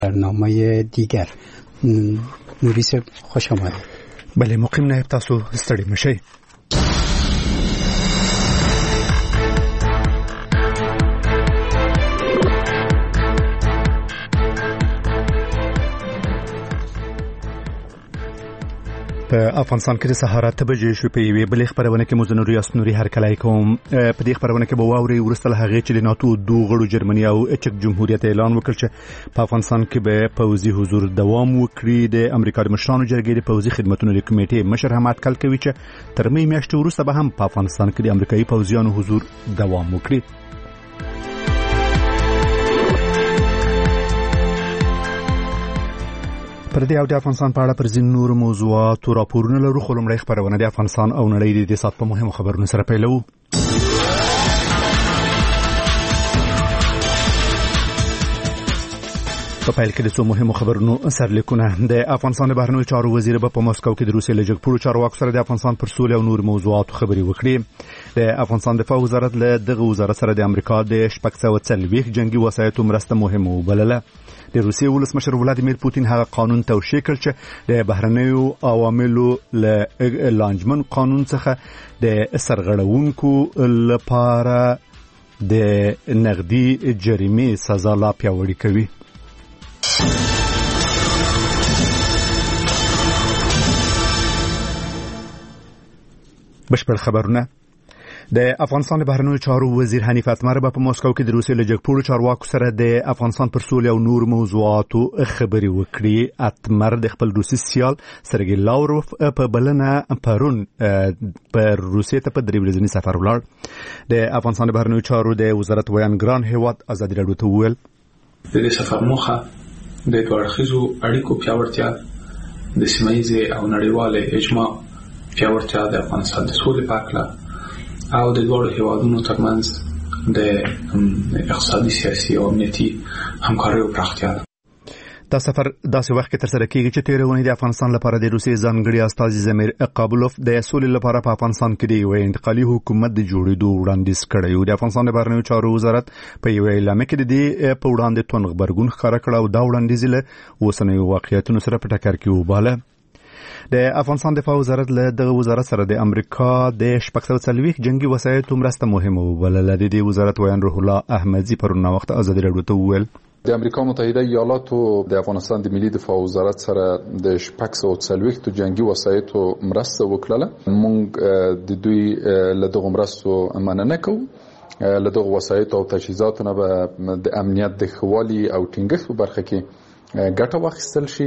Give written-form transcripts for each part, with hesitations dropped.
برنامه دیگر. نوری صاحب خوش آمدید. بله مقیم نایب تاسو ستړي مشئ. په افغانستان کې د سهار 8 بجې شو په یوې بلې خبرونه کې مو نوري اسنوري هرکلای کوم. په دې خبرونه کې به واوري ورسته له هغې چې د ناتو دوه غړو جرمني او چک جمهوریت اعلان وکړ چې په افغانستان کې به پوځي حضور دوام وکړي. د امریکا د مشرانو جرګې د پوځي خدماتو د کمیټې مشر هم اټکل کوي چې تر مې میاشتې وروسته به هم په افغانستان کې د امریکایي پوځیانو حضور دوام وکړي. پر دې او د افغانستان په اړه پر ځینو نور موضوعاتو راپورونه لرو، خو لومړی خبرونه د افغانستان او نړۍ د سات په مهمو خبرونو سره پیلوو. په پیل کې د څو مهمو خبرونو سرلیکونه. د افغانستان د بهرنیو چارو وزیر په مسکو کې د روسیې له جګپوړو چارواکو سره د افغانستان پر سولې او نور موضوعاتو خبرې وکړې. د افغانستان دفاع وزارت له دغه وزارت سره د امریکا د 640 جنگي وسایطو مرسته مهمه وبلله. د روسیې ولسمشر ولادیمیر پوتین هغه قانون توشیح کړ چې د بهرنیو عواملو له لانجمن قانون څخه د سرغړونکو لپاره د نقدي جریمې سزا لا پیاوړې کوي. بشپړ خبرونه. د افغانستان د بهرنیو چارو وزیر حنیف اتمر په مسکو کې د روسیې له جګپوړو چارواکو سره د افغانستان پر سولې او نور موضوعاتو خبرې وکړې. اتمر د خپل روسي سیال سرګی لاوروف په بلنه پرون پر روسیې ته په 3 ورځنی سفر ولاړ. د افغانستان د بهرنیو چارو د وزارت ویان ګران هیواد ازادي راډیو ته وویل د دې سفر موخه د دوه اړخیزو اړیکو پیاوړتیا، د سیمه ییزې او نړیوالې اجماع پیاوړتیا، د افغانستان د سولې په اړه او د دوه هیوادونو ترمنځ د اقتصادي، سیاسي او امنیتي همکاریو پراختیا ده. دا سفر داسې وخت کې ترسره کیږي چې تیر ونې د افغانستان لپاره د روسیې ځانګړي استازي زمیر قابلوف د سولې لپاره په افغانستان کې د یو انتقالي حکومت د جوړېدو وړاندیز کړی و. د افغانستان د بهرنیو چارو وزارت په یو اعلامیه کې د دې په وړاندې توند غبرګون ښکاره کړ او دا وړاندیز له اوسنیو واقعیتونو سره په ټکر کې وباله. د افغانستان دفاع وزارت له دغه وزارت سره د امریکا د 640 جنگي وسایطو مرسته مهمه وبلله. د دې وزارت ویان روح الله احمدزي پرون وخت ازادي راډیو ته وویل د امریکا متحده ایالاتو د افغانستان د ملي دفاع وزارت سره د 640 جنگي وسایطو مرسته وکړه. موږ د دوی له دغه مرستو مننه کوو. له دغه وسایطو او تجهیزاتو نه به د امنیت د ښوالي او ټینګښت په برخه کې ګټه واخیستل شي.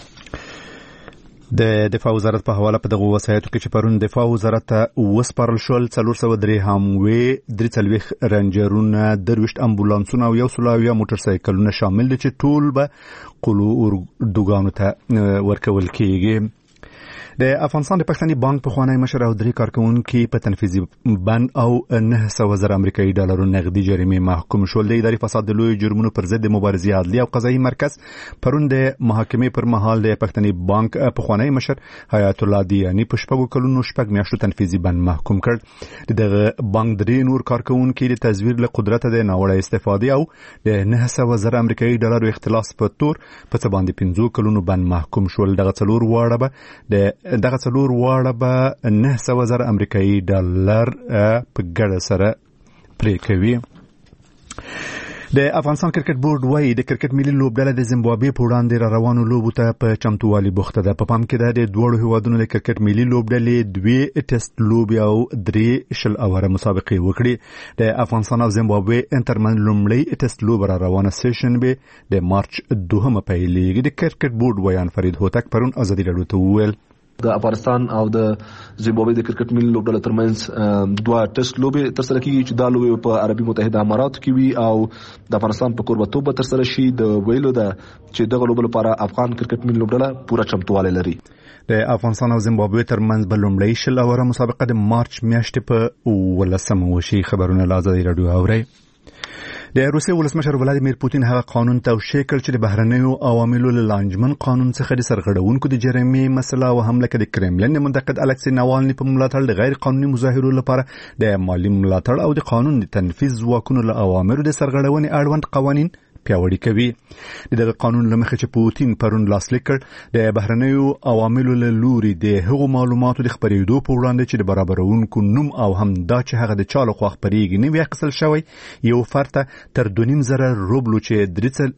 د دفاع وزارت په حواله په دغه وسایطو کې چې پرون دفاع وزارت ته وسپارل شول 403 هاموي 43 رنجرونه 23 امبولانسونه او 100 موټر سایکلونه شامل دي چې ټول به قلو اردوګانو ته ورکول کیږي. د افغانستان د پښتني بانک په خوانی مشر او 3 کارکونکو په تنفيذي بند او 900,000 امریکایي ډالر نقدي جریمه محکوم شول. د اداري فساد د لوی جرمونو پر ضد مبارزې عدلي او قضایي مرکز پرون د محاکمې پر مهال د پښتني بانک په خوانی مشر حیات الله دیانی په شپږ کلونو شپږ میاشتو تنفيذي بند محکوم کړ. دغه بانک درې نور کارکونکو د تزویر له قدرت د ناوړه استفادې او د 900,000 امریکایي ډالر اختلاس په تور په څه باندې 15 کلونو بند محکوم شول. دغه څلور واړه به 900,000 امریکایي ډالر په ګډه سره پرې کوي. د افغانستان کرکټ بورډ وايي د کرکټ ملي لوبډله د زیمبابوې په وړاندې را روانو لوبو ته په چمتووالي بوخته ده. په پام کې ده د دوه هیوادونو د کرکټ ملي لوبډلې 2 ټیسټ لوبي او 3 شل اوره مسابقې وکړي. د افغانستان او زیمبابوې انترمن لومړی ټیسټ لوب را روانه سیشن به د مارچ 2 پیلېږي. د کرکټ بورډ ویان فرید هوتک پرون ازادي راډیو ته وویل د افغانستان او د زیمبابوې د کرکټ ملي لوبډلې ترمنځ 2 ټیسټ لوبې ترسره کیږي چې دا لوبې په عربي متحده اماراتو کې وي او د افغانستان په کوربتوب ترسره شي. د ویلو ده چې دغه لوبې لپاره افغان کرکټ ملي لوبډله پوره چمتووالی لري. د افغانستان او زیمبابوې ترمنځ به لومړی شل اوره مسابقه د مارچ میاشتې په 18 وشي. خبرونه له ازادي راډیو اورئ. د روسیې ولسمشر ولادیمیر پوتین هغه قانون توشیح کړ چې د بهرنیو عواملو له لانجمن قانون څخه د سرغړونکو د جریمې مسله او حمله کې د کرملین منتقد الکسی ناوالني په ملاتړ د غیر قانوني مظاهرو لپاره د مالی ملاتړ او د قانون د تنفيذ ځواکونو له اوامرو د سرغړونې اړوند قوانين پیاوړی کوي. دغه قانون لمخې چې پوتین پرون لاسلیک کړ د بهرنیو عواملو له لوري د هغو معلوماتو د خپرېدو په وړاندې چې د برابرونکو نوم او هم دا چې هغه د چا لخوا خپرېږي نه وي اخیستل شوی یو فرد ته تر 2.5 روبلو چې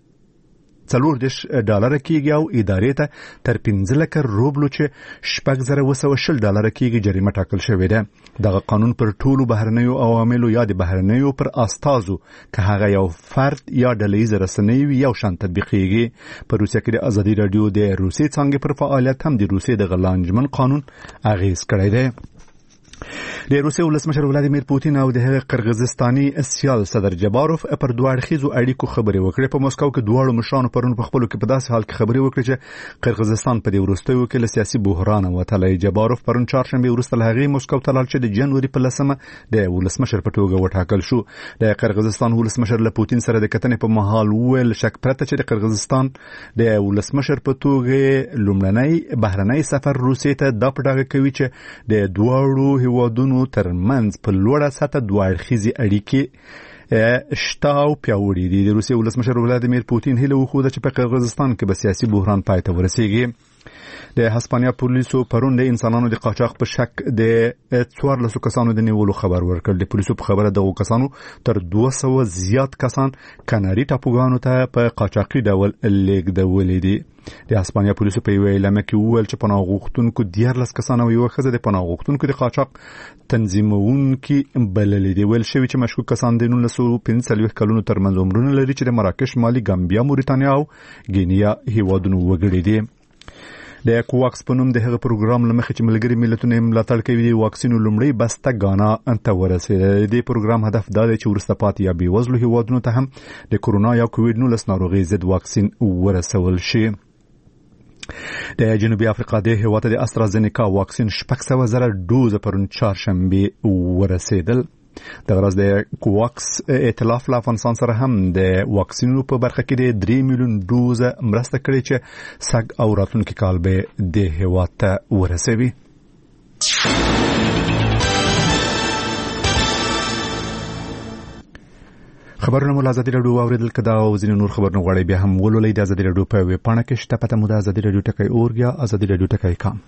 $40 کېږي او ادارې ته تر 15 روبلو چې $6,220 کېږي جریمه ټاکل شوې ده. دغه قانون پر ټولو بهرنیو عواملو یا د بهرنیو پر استازو که هغه یو فرد یا ډلهییز رسنۍ وي یو شان تطبیقېږي. په روسیه کې د ازادي راډیو د روسیې څانګې پر فعالیت هم د روسیې د غلانجمن قانون اغیز کړی دی. د روسیې ولسمشر ولادیمیر پوتین او د قرغیزستاني سیال صدر جباروف پر دوه اړخیزو اړیکو خبرې وکړې. په مسکو کې دواړو مشرانو پرون په خپلو کې په داسې حال کې خبرې وکړې چې قرغیزستان په دې وروستیو کې له سیاسي بحران وتلی. جباروف پرون چهارشنبه وروسته له هغې مسکو ته لاړ چې د جنوري په 10 د ولسمشر په توګه وټاکل شو. د قرغیزستان ولسمشر له پوتین سره د کتنې په مهال وویل شک پرته چې د قرغیزستان د ولسمشر په توګه لومړنی بهرنی سفر روسیې ته دا په ډاګه کوي چې د دواړو هیوادونو ترمنځ په لوړه سطح دوه اړخیزې اړیکې شته او پیاوړې دي. د روسیې ولسمشر ولادیمیر پوتین هیله وښوده چې په قرغیزستان کې به سیاسي بحران پای ته ورسیږي. د هسپانیا پولیسو پرون د انسانانو د قاچاق په شک د 14 کسانو د نیولو خبر ورکړ. د پولیسو په خبره دغه کسانو تر 200 زیات کسان کناري ټاپوګانو ته په قاچاقي ډول لیږدولې دي. د هسپانیا پولیسو په یو اعلامیه کې وویل چې پناه غوښتونکو 14 کسان او یو ښځه د پناه غوښتونکو د قاچاق تنظیمونکي بللې دي. ویل شوی چې مشکوک کسان د 1945 کلونو ترمنځ عمرونه لري چې د مراکش، مالي، ګامبیا، موريتانیا او ګینیا هیوادونو وګړي دي. د کوواکس په نوم د هغه پروګرام لمخې چې ملګري ملتونه ملاتړ کوي د واکسینو لومړی بسته غانا ته ورسېده. د پروګرام هدف دا دی چې ورسته پاتې یا بېوزلو هیوادونو ته هم د کورونا یا کووډ-19 ناروغۍ ضد واکسین ورسول شي. د جنوبي افریقا د هیواد د استرازینیکا واکسین 600,000 ډوز پرون چهارشنبه ورسېدل. د غرض د کوواکس ائتلاف له افغانستان سره هم د واکسینونو په برخه کې د 3 میلیون ډوز مرسته کړې چې سږ او راتلونکي کال به د هیواد ته ورسوي. خبرونه مو ازادي راډیو اوریدل کدا او ځینې نور خبرونه غواړي بیا هم ولولئ. د ازادي راډیو په ویب پاڼه کې شته پته مو د ازادي راډیو ټکی اورګیا ازادي راډیو ټکی کام.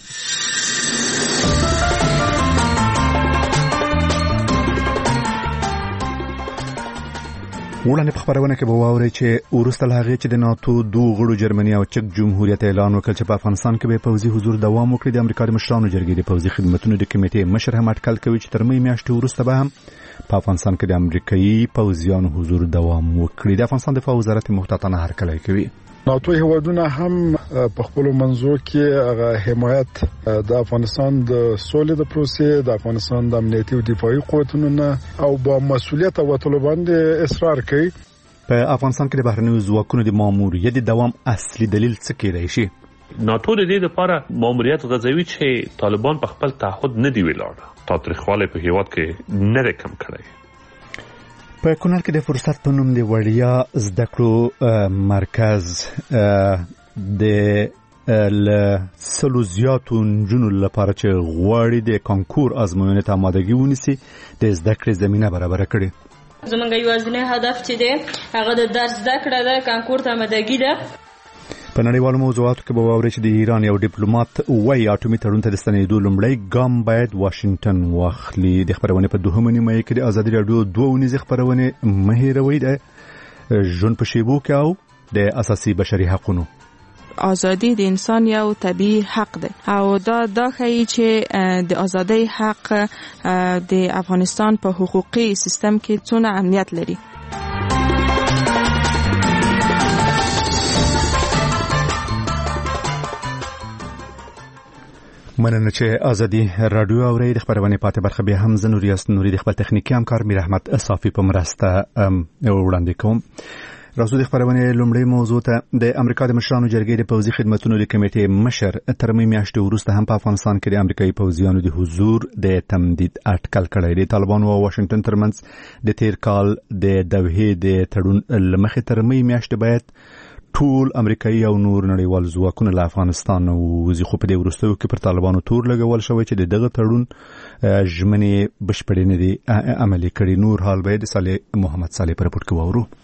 وړاندې په خبرونه کې به واورئ چې وروسته له هغې چې د ناتو دوه غړو جرمني او چک جمهوریت اعلان وکړ چې په افغانستان کې به پوځي حضور دوام وکړي. د امریکا د مشرانو جرګې د پوځي خدمتونو د کمیټې مشر هم اټکل کوي چې تر مې میاشتې وروسته به هم په افغانستان کې د امریکایي پوځیانو حضور دوام وکړي. د افغانستان دفاع وزارت محتاطانه هرکلی کوي. ناتو هیوادونه هم په خپل منځو کې حمایت د افغانستان د سولې د پروسې د افغانستان د امنیتي او دفاعي قوتونو او با مسؤلیت او طلباند اصرار کوي. په افغانستان کې د بهرنیو ځواکونو د ماموریت دوام اصلي دلیل څه کېدای شي؟ ناتو د دې لپاره ماموریت غځوي چې طالبان په خپل تعهد نه دی ولاړ. تاریخواله په هیواد کې نه کم کړی. په کونړ کې د فرصت په نوم د وړیا زده کړو مرکز د سلو زیاتو نجونو لپاره چې غواړي د کانکور ازموینې ته آمادګي ونیسي د زده کړې زمینه برابر کړي. زمونږ یوازینی هدف چې دی هغه د درس زده کړه ده، کانکور ته آمادګي ده. په نړیوالو موضوعاتو کې به واورئ چې د ایران یو ډیپلوماټ وایي اټومي تړون ته د ستنېدو لومړی ګام باید واشنگټن واخلي. د خبرونې په دوهمه نیمه کې د ازادي راډیو 2 ونیزې خبرونه مه هېروئ د ژوند په شیبو کې او د اساسي بشري حقوقو. ازادي د انسان یو طبيعي حق دی او دا ښیي چې د ازادۍ حق د افغانستان په حقوقي سیستم کې څونه اهمیت لري. مننه چې ازادي راډیو اورئ. د خبرونې پاتې برخه به هم زه نوري د خپل تخنیکی همکار میر احمد صافي په مرسته وړاندې کوم. راځو د خبرونې لومړی موضوع ته. د امریکا د مشرانو جرګې د پوځي خدمتونو د کمیټې مشر تر مې میاشتې وروسته هم په افغانستان کې د امریکایي پوځیانو د حضور د تمدید اټکل کړی دی. طالبانو او واشنگټن ترمنځ د تیر کال د دوحې د تړون لمخې تر مې میاشتې باید ټول امریکایي او نور نړیوال ځواکونه له افغانستان وځي، خو په دې وروستیو کې پر طالبانو تور لګول شوی چې دغه تړون ژمنې بشپړې نه دي عملي کړي. نور حال به د صالح محمد صالح پر رپورټ کې واورو.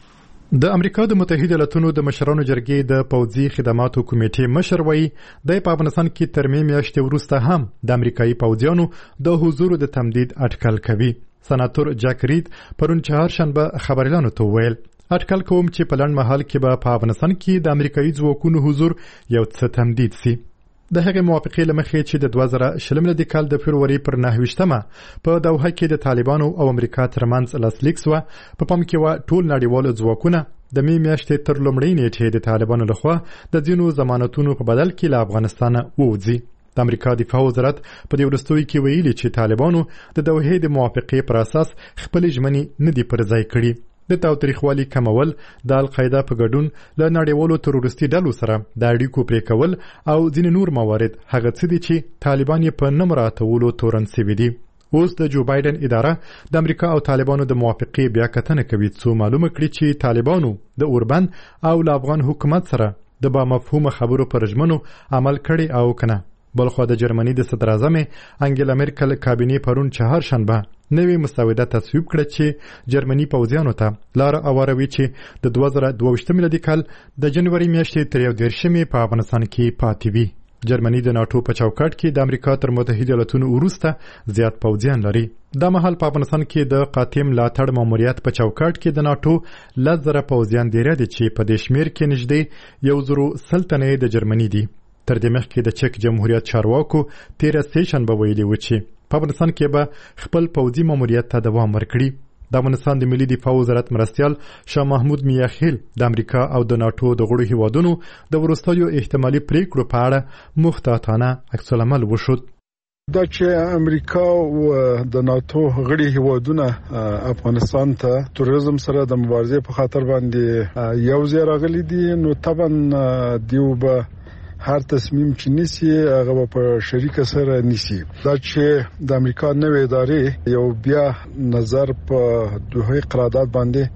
د امریکا د متحده ایالاتونو د مشرانو جرګې د پوځي خدماتو کمیټې مشر وایي د افغانستان کې تر میاشتې وروسته هم د امریکایي پوځیانو د حضور د تمدید اټکل کوي. سناتور جک رید پرون چهارشنبه خبريالانو ته وویل اټکل کوم چې په لنډ مهال کې به په افغانستان کې د امریکایي ځواکونو حضور یو څه تمدید شي. د هغې موافقې له مخې چې د 2020 میلادي کال د فبروري پر 9 په دوحه کې د طالبانو او امریکا ترمنځ لاسلیک شو. په پام کې و ټول نړیوال ځواکونه د میاشتې تر لومړۍ نیټې د طالبانو لخوا د ځینو ضمانتونو په بدل کې له افغانستان ووځي. د امریکا دفاع وزارت په دې وروستیو کې ویلي چې طالبانو د دوحې د موافقې پر اساس خپل ژمنې نه دي پر ځای کړي. د تاوتریخوالي کمول، د القاعده په ګډون له نړیوالو تروریستي ډلو سره د اړیکو پرې کول او ځینې نور موارد هغه څه دي چې طالبان یې په نه مراعاتولو تورن شوي دي. اوس د جو بایدن اداره د امریکا او طالبانو د موافقې بیا کتنه کوي څو معلومه کړي چې طالبانو د اوربند او له افغان حکومت سره د با مفهومه خبرو پر ژمنو عمل کړي او کنه. بلخو د جرمني د صدر اعظم انګلا مرکل کابینې پرون چهارشنبه نوې مسوده تصویب کړه چې جرمني پوځیانو ته لار اوروي چې د 2022 میلادي کال د جنوري میاشتې تر 11 په افغانستان کې پاتې وي. جرمني د ناتو په چوکاټ کې د امریکا تر متحده ایالاتونو وروسته زیات پوځیان لري. د مهال په افغانستان کې د قاتم ملاتړ ماموریت په چوکاټ کې د ناتو 10,000 پوځیان ډیر دي چې په دې شمیر کې نږدې 1,000 تنه د جرمني دي. تر دې مخکې د چک جمهوریت چارواکو 13 سیشنبه ویلي و چې په افغانستان کې به خپل پوځي ماموریت ته دوام ورکړي. د افغانستان د ملي دفاع وزارت مرستیال شاه محمود میاخیل د امریکا او د ناتو د غړو هیوادونو د وروستیو احتمالي پریکړو په اړه محتاطانه عکس العمل وښود. دا چې امریکا او د ناتو غړي هیوادونه افغانستان ته تروریزم سره د مبارزې په خاطر باندې یو ځای راغلي دي، نو طبعا دیو به هر تصمیم چې نیسی هغه په شریک سره نیسی. دا چې د امریکا نوې ادارې یو بیا نظر په دوه قرارداد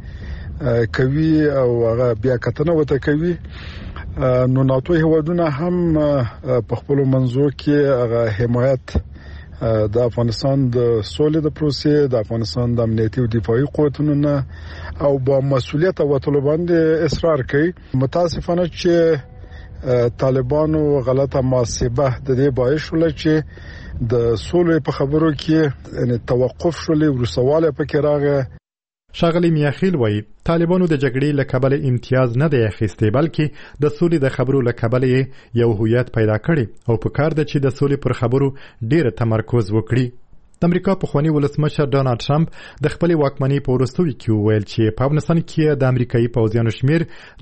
باندې کوي او هغه بیا کتنه وته کوي، نو ناتو هیوادونه هم په خپل منځو کې هغه حمایت د افغانستان د سولې د پروسې، د افغانستان د امنیتي او دفاعي قوتونو نه او با مسؤلیت او طالبان اصرار کوي. متاسفانه چې طالبانو غلطه محاسبه د دې باعث شول چې د سولې په خبرو کې یعنی توقف شول، ورسواله پکې راغی. ښاغلی میاخیل وایي طالبانو د جګړې له کبله امتیاز نه دی اخیستی، بلکې د سولې د خبرو له کبله یې یو هویت پیدا کړي او په کار ده چې د سولې پر خبرو ډیر تمرکز وکړي. د امریکا پخوانی ولسمشر ډونالد ټرمپ د خپل واکمنۍ په وروستیو کې وویل چې په افغانستان کې د امریکایي پوځیانو شمیر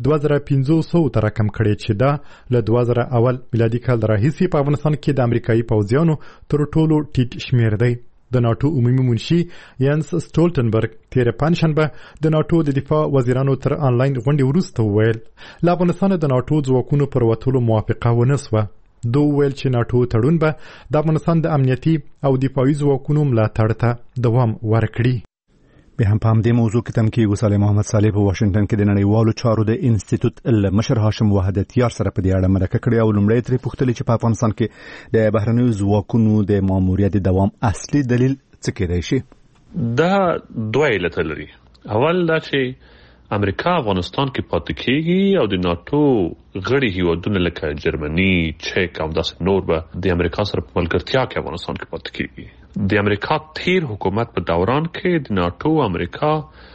2500 ته راکم کړي چې دا له 2001 میلادي کال راهیسې په افغانستان کې د امریکایي پوځیانو تر ټولو ټیټ شمیر دی. د ناتو عمومي منشي یانس سټولټنبرګ تیر پنځشنبه د ناتو د دفاع وزیرانو تر آنلاین غونډې وروسته وویل له افغانستان د ناتو ځواکونو پر وتلو موافقه ونه شوه. دوی ویل چې ناتو تړون به د افغانستان د امنیتي او دفاعي ځواکونو ملاتړ ته دوام ورکړي. به هم په همدې موضوع کې تم کېږو صالح محمد صالح په واشنگټن کې د نړیوالو چارو د انسټیټیوټ مشر هاشم وحدتیار سره په دې اړه مرکه کړې او لومړی ترې پوښتلې چې په افغانستان کې د بهرنیو ځواکونو د ماموریت دوام اصلي دلیل څه کېدای شي؟ دا دوه علته لري. اول دا چې امریکا افغانستان کې پاتې کېږي او د ناتو غړي هیوادونه لکه جرمني، چک او داسې نور به د امریکا سره په ملګرتیا کې افغانستان کې پاتې کېږي. د امریکا تیر حکومت په دوران کې د ناتو امریکا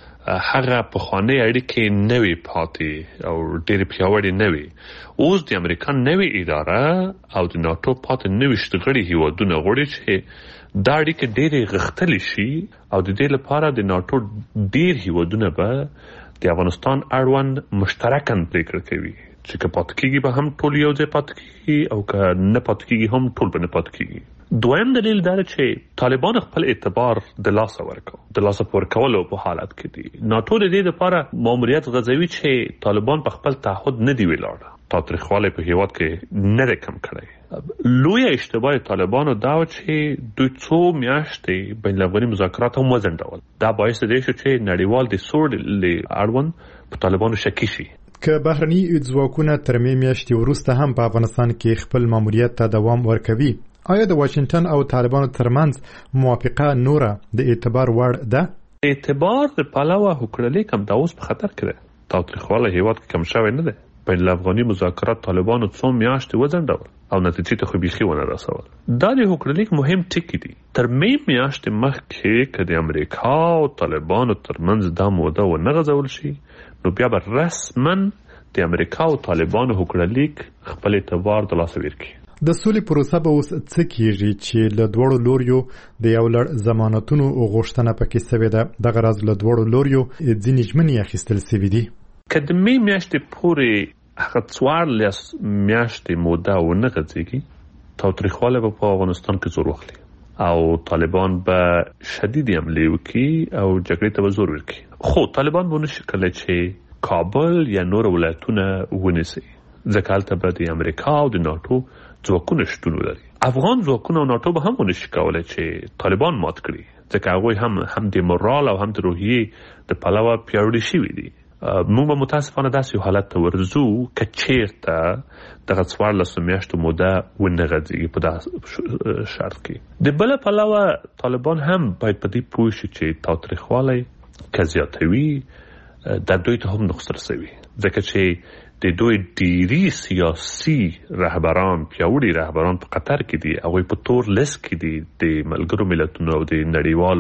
هغه پخوانی اړیکې نوي پاتې او ډېر پیاوړې نوي. اوس د امریکا نوي اداره او د ناتو پاتې نوي غړي هیوادونه غواړي چې دا اړیکې ډېرې غښتلې شي او د دې لپاره د ناتو ډېر هیوادونه به د افغانستان اړوند مشترکاً پریکړه کوي چې که پاتې کېږي به هم ټول یو ځای پاتې کېږي او که نه پاتې کېږي هم ټول به نه پاتې کېږي. دویم دلیل دا چې طالبان خپل اعتبار د لاسه ورکولو په حالت کې دي. ناتو د دې لپاره ماموریت غځوي چې طالبان په خپل تعهد نه دی ولاړ، تاوتریخوالی په هیواد کې نه دی کم کړی. لوی اشتباه طالبانو دا و چې دوی څو میاشتې بین الافغاني مذاکرات هم وځنډول. دا باعث دی چې نړیوال د سولې اړوند په طالبانو شکی شي. که بهرني ځواکونه تر میاشتې وروسته هم په افغانستان کې خپل ماموریت ته دوام ورکوي، آیا د واشنگټن او طالبانو ترمنځ موافقه نوره د اعتبار وړ ده؟ اعتبار د پلوه هوکړلیک هم دا اوس په خطر کې ده. تاوتریخواله هیواد کې کم شوی نه دی. بین الافغاني مذاکرات طالبانو څو میاشتې وځنډول او نتیجې ته خو بیخي ونه رسول. دا د هوکړلیک مهم ټکي دي. تر مې میاشتې مخکې که د امریکا او طالبانو ترمنځ دا موده ونه غځول شي نو بیا به رسما د امریکا او طالبانو هوکړلیک خپل اعتبار د لاسه ورکړي. د سولې پروسه به اوس څه کیږي چې له دوړو لوریو د یو لړ ضمانتونو غوښتنه پکې شوې ده. دغه راز له دوړو لوریو ځینې ژمنې اخیستل شوې دي. که د مې میاشتې پورې هغه 14 میاشتې موده ونه غځېږي تاوتریخواله به په افغانستان کې زور واخلي او طالبان به شدید حملې وکړي او جګړې ته به زور ورکړي. خو طالبان به نشي کولی چې کابل یا نور ولایتونه ونیسي ځکه هلته به د امریکا او د ناټو ځواکونه شتون ولري. افغان ځواکونه او ناټو به هم ونشي کولی چې طالبان مات کړي ځکه هغوی هم د مورال او هم د روحیې د پلوه پیاوړي شوي دي. موږ به متاسفانه داسې یو حالت ته ورځو که چیرته دغه 14 میاشتو موده ونه غځېږي په داسې شرط کې. د بله پلوه طالبان هم باید په دې پوه شي چې تاوتریخوالی که زیاتوي د دوی ته هم نقصر شوي ځکه چې د دوی ډیری سیاسي رهبران پیاوړي رهبران په قطر کې دي. هغوی په تور لیست کې دي د ملګرو ملتونو او د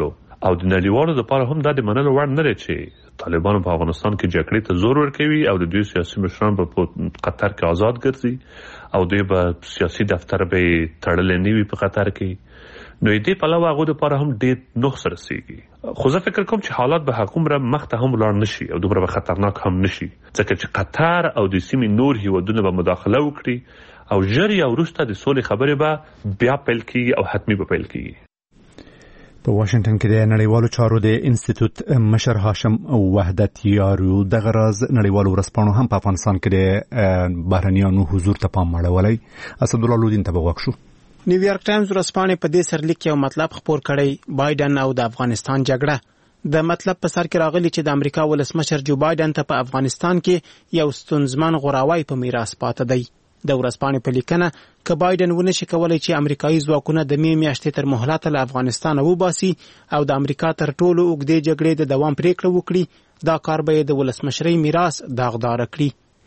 نړیوالو لپاره هم دا د منلو وړ نه دی چې طالبانو په افغانستان کې جګړې ته زور ورکوي او د دوی سیاسي مشران په قطر کې آزاد ګرځي او دوی به سیاسي دفتر به تړلې نه وي په قطر کې. نو دې پلوه هغو دپاره هم ډېر نقص رسېږي. خو زه فکر کوم چې حالات به هغومره مخته هم ولاړ نشي او دومره به خطرناک هم نشي ځکه چې قطر او د سیمې نور هیوادونه به مداخله وکړي او ژر یا وروسته د سولې خبرې به بیا پیل کېږي او حتمي به پیل کېږي. په واشنگټن کې د نړیوالو چارو د انسټیټیوټ مشر هاشم وحدت یارو دغه راز نړیوالو ورځپاڼو هم په افغانستان کې د بهرنیانو حضور ته پام اړولی. اسدالله لودین ته وغوښ شو. نیویارک ټایمز ورځپاڼې په دې سرلیک یو مطلب خپور کړی بایدن او د افغانستان جګړه. د مطلب په سر کې راغلی چې د امریکا ولسمشر جو بایدن ته په افغانستان کې یو ستونزمن غوراوی په میراث پاتې دی. د ورځپاڼې په لیکنه که بایدن ونشي کولی چې امریکایي ځواکونه د مې میاشتې تر مهلته له افغانستانه وباسي او د امریکا تر ټولو اوږدې جګړې د دوام پریکړه وکړي دا کار به یې د ولسمشرۍ میراث داغداره کړي.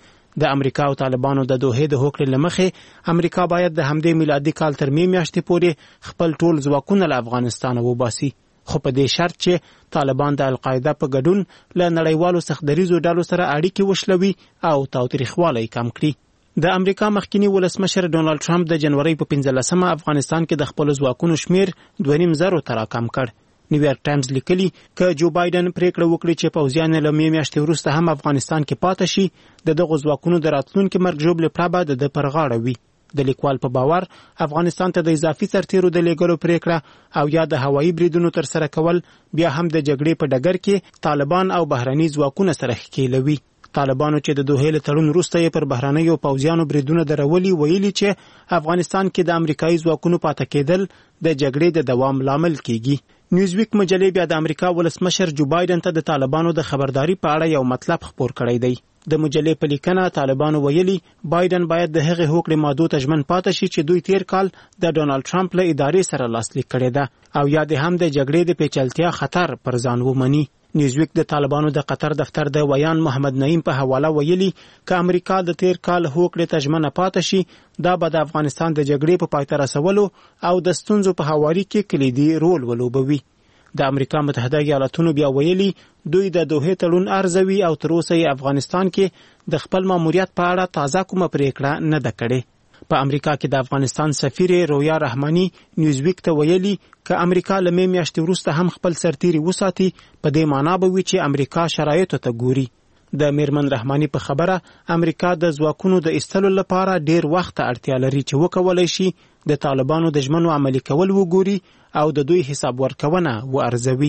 د امریکا او طالبانو د دوحې د هوکړې له مخې امریکا باید د همدې میلادي کال تر مې میاشتې پورې خپل ټول ځواکونه له افغانستانه وباسي خو په دې شرط چې طالبان د القاعده په ګډون له نړیوالو سختدریزو ډلو سره اړیکې وشلوي او تاوتریخوالی کم کړي. د امریکا مخکینی ولسمشر ډونالد ټرمپ د جنوري په 15 افغانستان کې د خپل ځواکونو شمیر 2.5 ته راکم کړ. نیویارک ټایمز لیکلی که جو بایدن پریکړه وکړي چې پوځیان له مې میاشتې وروسته هم افغانستان کې پاتې شي د دغو ځواکونو د راتلونکي مرګ ژوبلې پړه د پر غاړه وي. د لیکوال په باور افغانستان ته د اضافي سرتیرو د لیږلو پریکړه او یا د هوایي بریدونو تر سره کول بیا هم د جګړې په ډګر کې طالبان او بهرني ځواکونه سره ښکېلوي. طالبانو چې د دوحې له تړون وروسته یې پر بهرنیو پوځیانو بریدونه درولي ویلي چې افغانستان کې د امریکایي ځواکونو پاتې کېدل د جګړې د دوام لامل کیږي. نیوزویک مجلې بیا د امریکا ولسمشر جو بایدن ته د طالبانو د خبرداري په اړه یو مطلب خپور کړی دی. د مجلې په لیکنه طالبانو ویلي بایدن باید د هغې هوکړې مادو ته ژمن پاتې شي چې دوی تیر کال د ډونالد ټرمپ له ادارې سره لاسلیک کړې ده او یا د هم د جګړې د پیچلتیا خطر پر ځان ومني. نیوزویک د طالبانو د قطر دفتر د ویان محمد نعیم په حواله ویلي که امریکا د تیر کال هوکړې ته ژمنه پاتې شي دا به د افغانستان د جګړې په پای ته رسولو او د ستونزو په هواري کې کلیدي رول ولوبوي. د امریکا متحده ایالاتونو بیا ویلي دوی د دوحې تړون ارزوي او تر اوسه یې افغانستان کې د خپل ماموریت په اړه تازه کومه پریکړه نه ده کړې. په امریکا کې د افغانستان سفیر رویا رحماني نیوزویک ته ویلي که امریکا له مې میاشتې وروسته هم خپل سرتیري وساتي په دې معنا به وي چې امریکا شرایطو ته ګوري. د میرمن رحماني په خبره امریکا د ځواکونو د ایستلو لپاره ډیر وخت اړتیا لري چې وکولای شي د طالبانو د ژمنو عملي کول وګوري او د دوی حساب ورکونه وارزوي.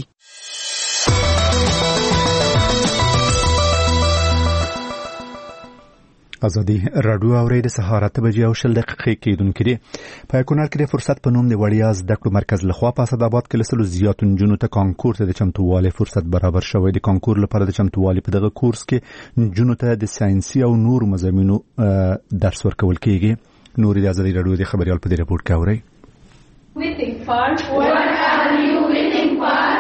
ازادي رادیو اوري د سهار 8 بجې او 10 دقیقې کېدونکې دي. په کونړ کې د فرصت په نوم د وړیا زده کړو مرکز لخوا په اسداباد کې لسلو زیات نجونو ته کانکور ته د چمتووالي فرصت برابر شوی. د کانکور لپاره د چمتووالي په دغه کورس کې نجونو ته د ساينسي او نور مضامینو درس ورکول کېږي. نور د ازادي رادیو د خبريال په دې رپورت کې اوري.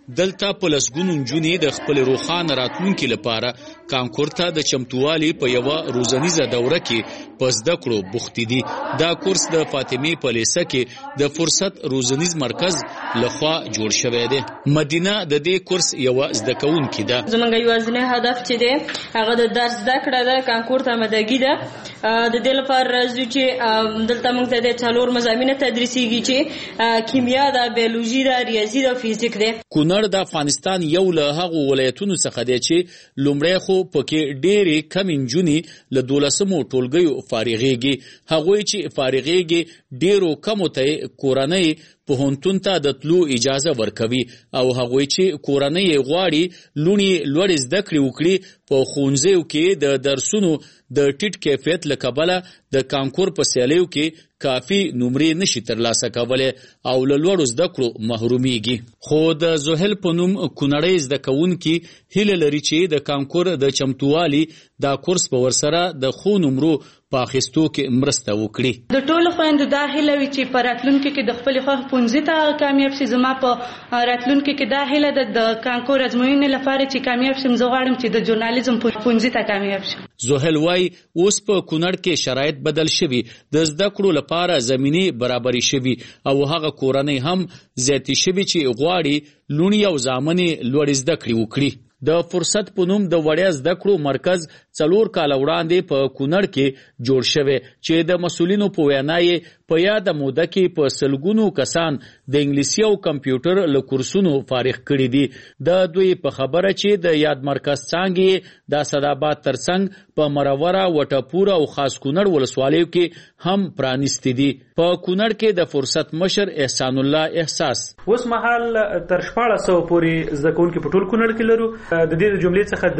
دلته په لسګونو نجونې د خپل روښانه راتلونکي لپاره کانکور ته د چمتووالي په یوه روزنیزه دوره کې په زده کړو بوختې دي. دا کورس د فاطمې په لیسه کې د فرصت روزنیز مرکز لخوا جوړ شوی دی. مدینه د دې کورس یوه زده کوونکې ده. زموږ یوازینی هدف چې دی هغه د درس زده کړه ده، کانکور ته آمادګي ده. د دې لپاره راځو چې دلته موږ ته د 4 مضامین تدریسیږي چې کیمیا ده، بیولوژي ده، ریاضي ده، فزیک ده. کونړ د افغانستان یو له هغو ولایتونو څخه دی چې لومړی خو پکې ډېرې کم نجونې له 12مو ټولګیو فارغېږي. هغوی چې فارغېږي ډېرو کمو ته کورنۍ پوهنتون ته د تلو اجازه ورکوي او هغوی چې کورنۍ غواړي لوڼې لوړې زده کړې وکړي په ښوونځیو کې د درسونو د ټیټ کیفیت له کبله د کانکور په سیالیو کې کافي نمرې نشي ترلاسه کولی او له لوړو زده کړو محرومیږي. خو د زحل په نوم کونړۍ زده کوونکي هیله لري چې د کانکور د چمتووالي دا کورس په ورسره د ښو نمرو په اخیستو کې مرسته وکړي. د ټولو خویندو دا هیله وي چې په راتلونکي کې د خپلې خوښې ښوونځي ته کامیاب شي. زما په راتلونکي کې دا هیله ده د کانکور ازموینې لپاره چې کامیاب شم. زه غواړم چې د ژورنالیزم په ښوونځي ته کامیاب شم. زحل وایي اوس په کونړ کې شرایط بدل شوي، د زده کړو لپاره زمینې برابرې شوي او هغه کورنۍ هم زیاتې شوي چې غواړي لوڼې او زامنې لوړې زده کړې وکړي. د فرصت په نوم د وړیا زده کړو مرکز 4 کاله وړاندې په کونړ کې جوړ شوی چې د مسؤلینو په وینا یې په یاده موده کې په سلګونو کسان د انګلیسي او کمپیوټر له کورسونو فارغ کړي دي. د دوی په خبره چې د یاد مرکز څانګې د اسداباد ترڅنګ په مروره، وټپور او خاص کونړ ولسوالیو کې هم پرانیستي دي. په کونړ کې د فرصت مشر احسان الله احساس اوس مهال تر 1400 پورې زده کوونکي په ټول کونړ کې لرو. د دې جملې څخه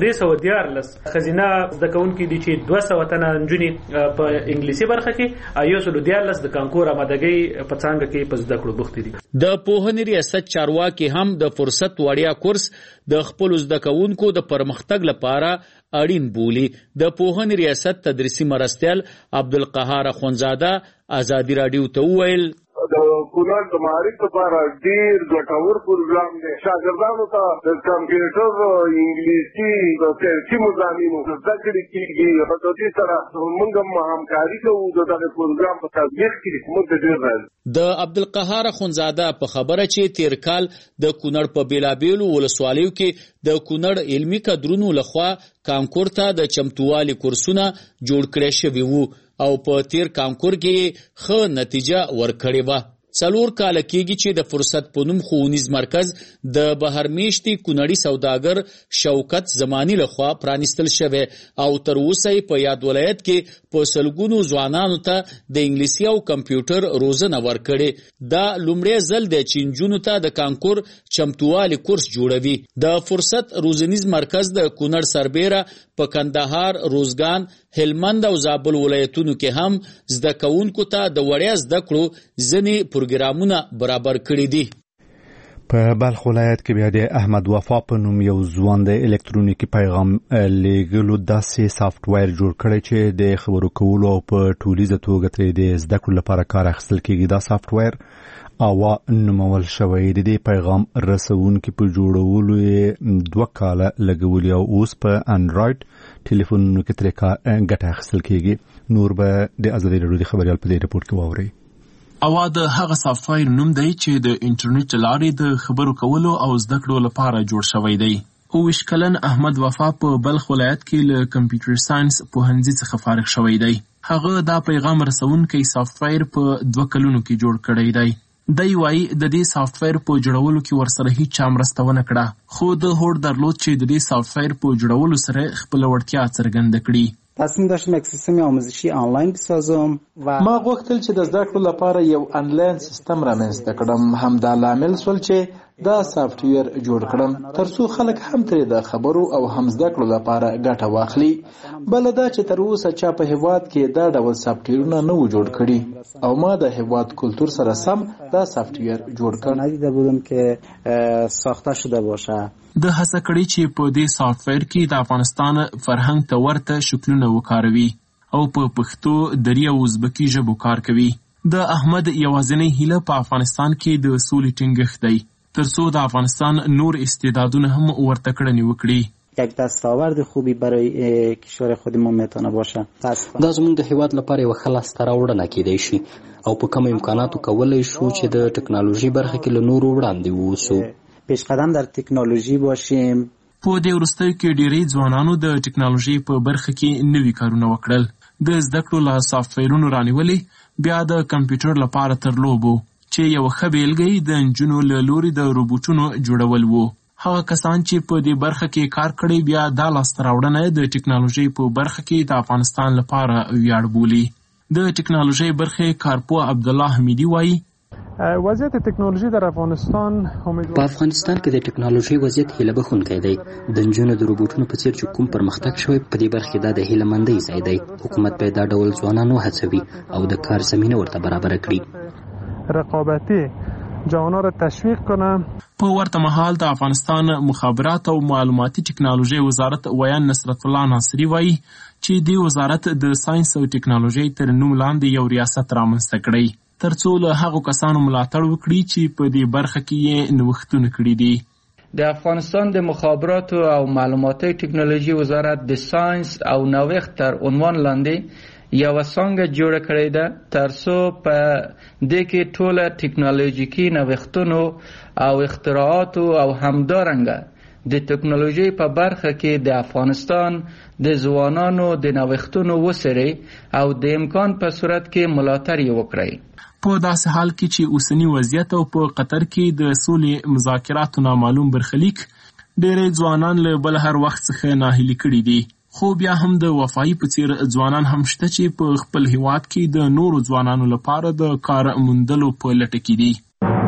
314 خزینه زده کوونکي دي چې 200 تنه نجونې په انګلیسي برخه کې او 114 د کانکور آمادګۍ په څانګه کې په زده کړو بوختې دي. د پوهنې ریاست چارواکي هم د فرصت وړیا کورس د خپل زده کوونکو د پرمختګ لپاره اړین بولی. د پوهنې ریاست تدریسي مرستیال عبدالقهار اخونزاده ازادي رادیو ته وویل د کونړ د معارف لپاره ډیر ګټور پروګرام دی. شاګردانو ته د کمپیوټر، انګلیسي، د ساینسي مضامینو زده کړې کېږي. په دې سره موږ هم همکاري کوو د دغه پروګرام په تطبیق کې. موږ ته ډېر راځي. د عبدالقهار اخونزاده په خبره چې تیر کال د کونړ په بیلابیلو ولسوالیو کې د کونړ علمي کادرونو لخوا کانکور ته د چمتووالي کورسونه جوړ کړی شوي وو او په تیر کانکور کې ښه نتیجه ورکړې وه. 4 کاله کېږي چې د فرصت په نوم ښوونیز مرکز د بهرمیشتي کونړي سوداګر شوکت زماني لخوا پرانیستل شوی او تر اوسه په یاد ولایت کې په سلګونو ځوانانو ته د انګلیسي او کمپیوټر روزنه ورکړي. دا لومړی ځل دی چې نجونو ته د کانکور چمتووالي کورس جوړوي. د فرصت روزنیز مرکز د کونړ سربیره په کندهار، روزګان، هلمند او زابل ولایتونو کې هم زده کوونکو ته د وړیا زده کړو ځینې پروګرامونه برابر کړي دي. په بلخ ولایت کې بیا د احمد وفا په نوم یو ځوان د الکترونیکي پیغام لیږلو داسې سافټویر جوړ کړی چې د خبرو کولو او په ټولیزه توګه ترې د زده کړو لپاره کار اخیستل کېږي. دا سافټویر اوا نومول شوی دی. د پیغام رسونکي په جوړولو یې 2 کاله لګولي او اوس په انډراید ټلیفونونو کې ترې ګټه اخیستل کېږي. نور به د ازادي راډیو د خبریال په دې رپورټ کې واورئ. اوا د هغه سافټویر نوم دی چې د انټرنیټ لارې د خبرو کولو او زده کړو لپاره جوړ شوی دی. 29 کلن احمد وفا په بلخ ولایت کې له کمپیوټر ساينس پوهنځي څخه فارغ شوی دی. هغه دا پیغام رسونکی سافټویر په 2 کلونو کې جوړ کړی دی. دی وایي د دې سافټویر په جوړولو کې ورسره هیڅ مرسته ونه کړه، خو د هوډ درلود چې د دې سافټویر په جوړولو سره خپل وړتیا څرګنده کړي. تصمیم داشتم یک سیستم آموزشی آنلاین بسازم و ما غوښتل چې د زده کړو لپاره یو آنلاین سیستم رامنځته کړم. همدا لامل شول چې دا سافټویر جوړ کړم ترڅو خلک هم ترې د خبرو او هم زده کړو لپاره ګټه واخلي. بل دا چې تر اوسه چا په هیواد کې دا ډول سافټویرونه نه و جوړ کړي او ما د هیواد کلتور سره سم دا سافټویر جوړ کړ. ندیده بودم که ساخته شده باشه. د هڅه کړی چې په دې سافټویر کې د افغانستان فرهنګ ته ورته شکلونه وکاروي او په پښتو، دری او ازبکي ژبو کار کوي. د احمد یوازینی هیله په افغانستان کې د سولې ټینګښت دی. ترڅو د افغانستان نور استعدادونه هم ورته کړنې وکړي. یک دستاورد خوبی برای کشور خودمون میتونه باشه. دا زموږ د هیواد لپاره یو ښه لاسته راوړنه کیدای شي او په کوم امکاناتو کولای شو چې د ټکنالوژي برخه کې له نورو وړاندې واوسو. پیش قدم در تکنولوژي باشیم. په دې وروستیو کې ډېری ځوانانو د ټکنالوژي په برخه کې نوي کارونه وکړل. د زده کړو له سافټویرونو رانیولې بیا د کمپیوټر لپاره تر لوبو چې یو ښه بیلګه د نجونو له لوري د روبوټونو جوړول وو. هغه کسان چې په دې برخه کې کار کړی بیا دا لاسته راوړنه د ټکنالوژي په برخه کې د افغانستان لپاره ویاړ بولي. د ټکنالوژي برخه کارپوه عبدالله حمیدي وایي وضعیت تکنولوژي در افغانستان په افغانستان کې د ټکنالوژي وضعیت هیله بخښونکی دی. د نجونو د روبوټونو په څیر چې کوم پرمختګ شوی په دې برخه کې دا د هیله مندۍ ځای دی. حکومت باید دا ډول ځوانان وهڅوي او د کار زمینه ورته برابره کړي. رقابتي جوانان را تشویق کنه. په ورته مهال د افغانستان مخابرات او معلوماتي ټکنالوژي وزارت ویان نصرت الله ناصری وایي چې دې وزارت د ساينس او ټکنالوژي تر نوم لاندې یو ریاست رامنځته کړی ترڅو له هغو کسانو ملاتړ وکړي چې په دې برخه کې یې نوښتونه کړي دي. د افغانستان د مخابرات او معلوماتي ټکنالوژي وزارت د ساينس او نوښت تر عنوان لاندې یو څنګه جوړ کړی ده ترڅو په دې کې ټوله ټکنالوژیکي نوښتونو او اختراعات او همدارنګه د ټکنالوژي په برخه کې د افغانستان د ځوانانو د نوښتونو وسري او د امکان په صورت کې ملاتړ وکړي. په داسې حال کې چې اوسنی وضعیت او په قطر کې د سولې مذاکراتو نامعلوم برخلیک ډېری ځوانان له بل هر وخت څخه ناهیلي کړي دي. خو بیا هم د وفایي په څیر ځوانان هم شته چې په خپل هیواد کې د نورو ځوانانو لپاره د کار موندلو په لټه کې دي.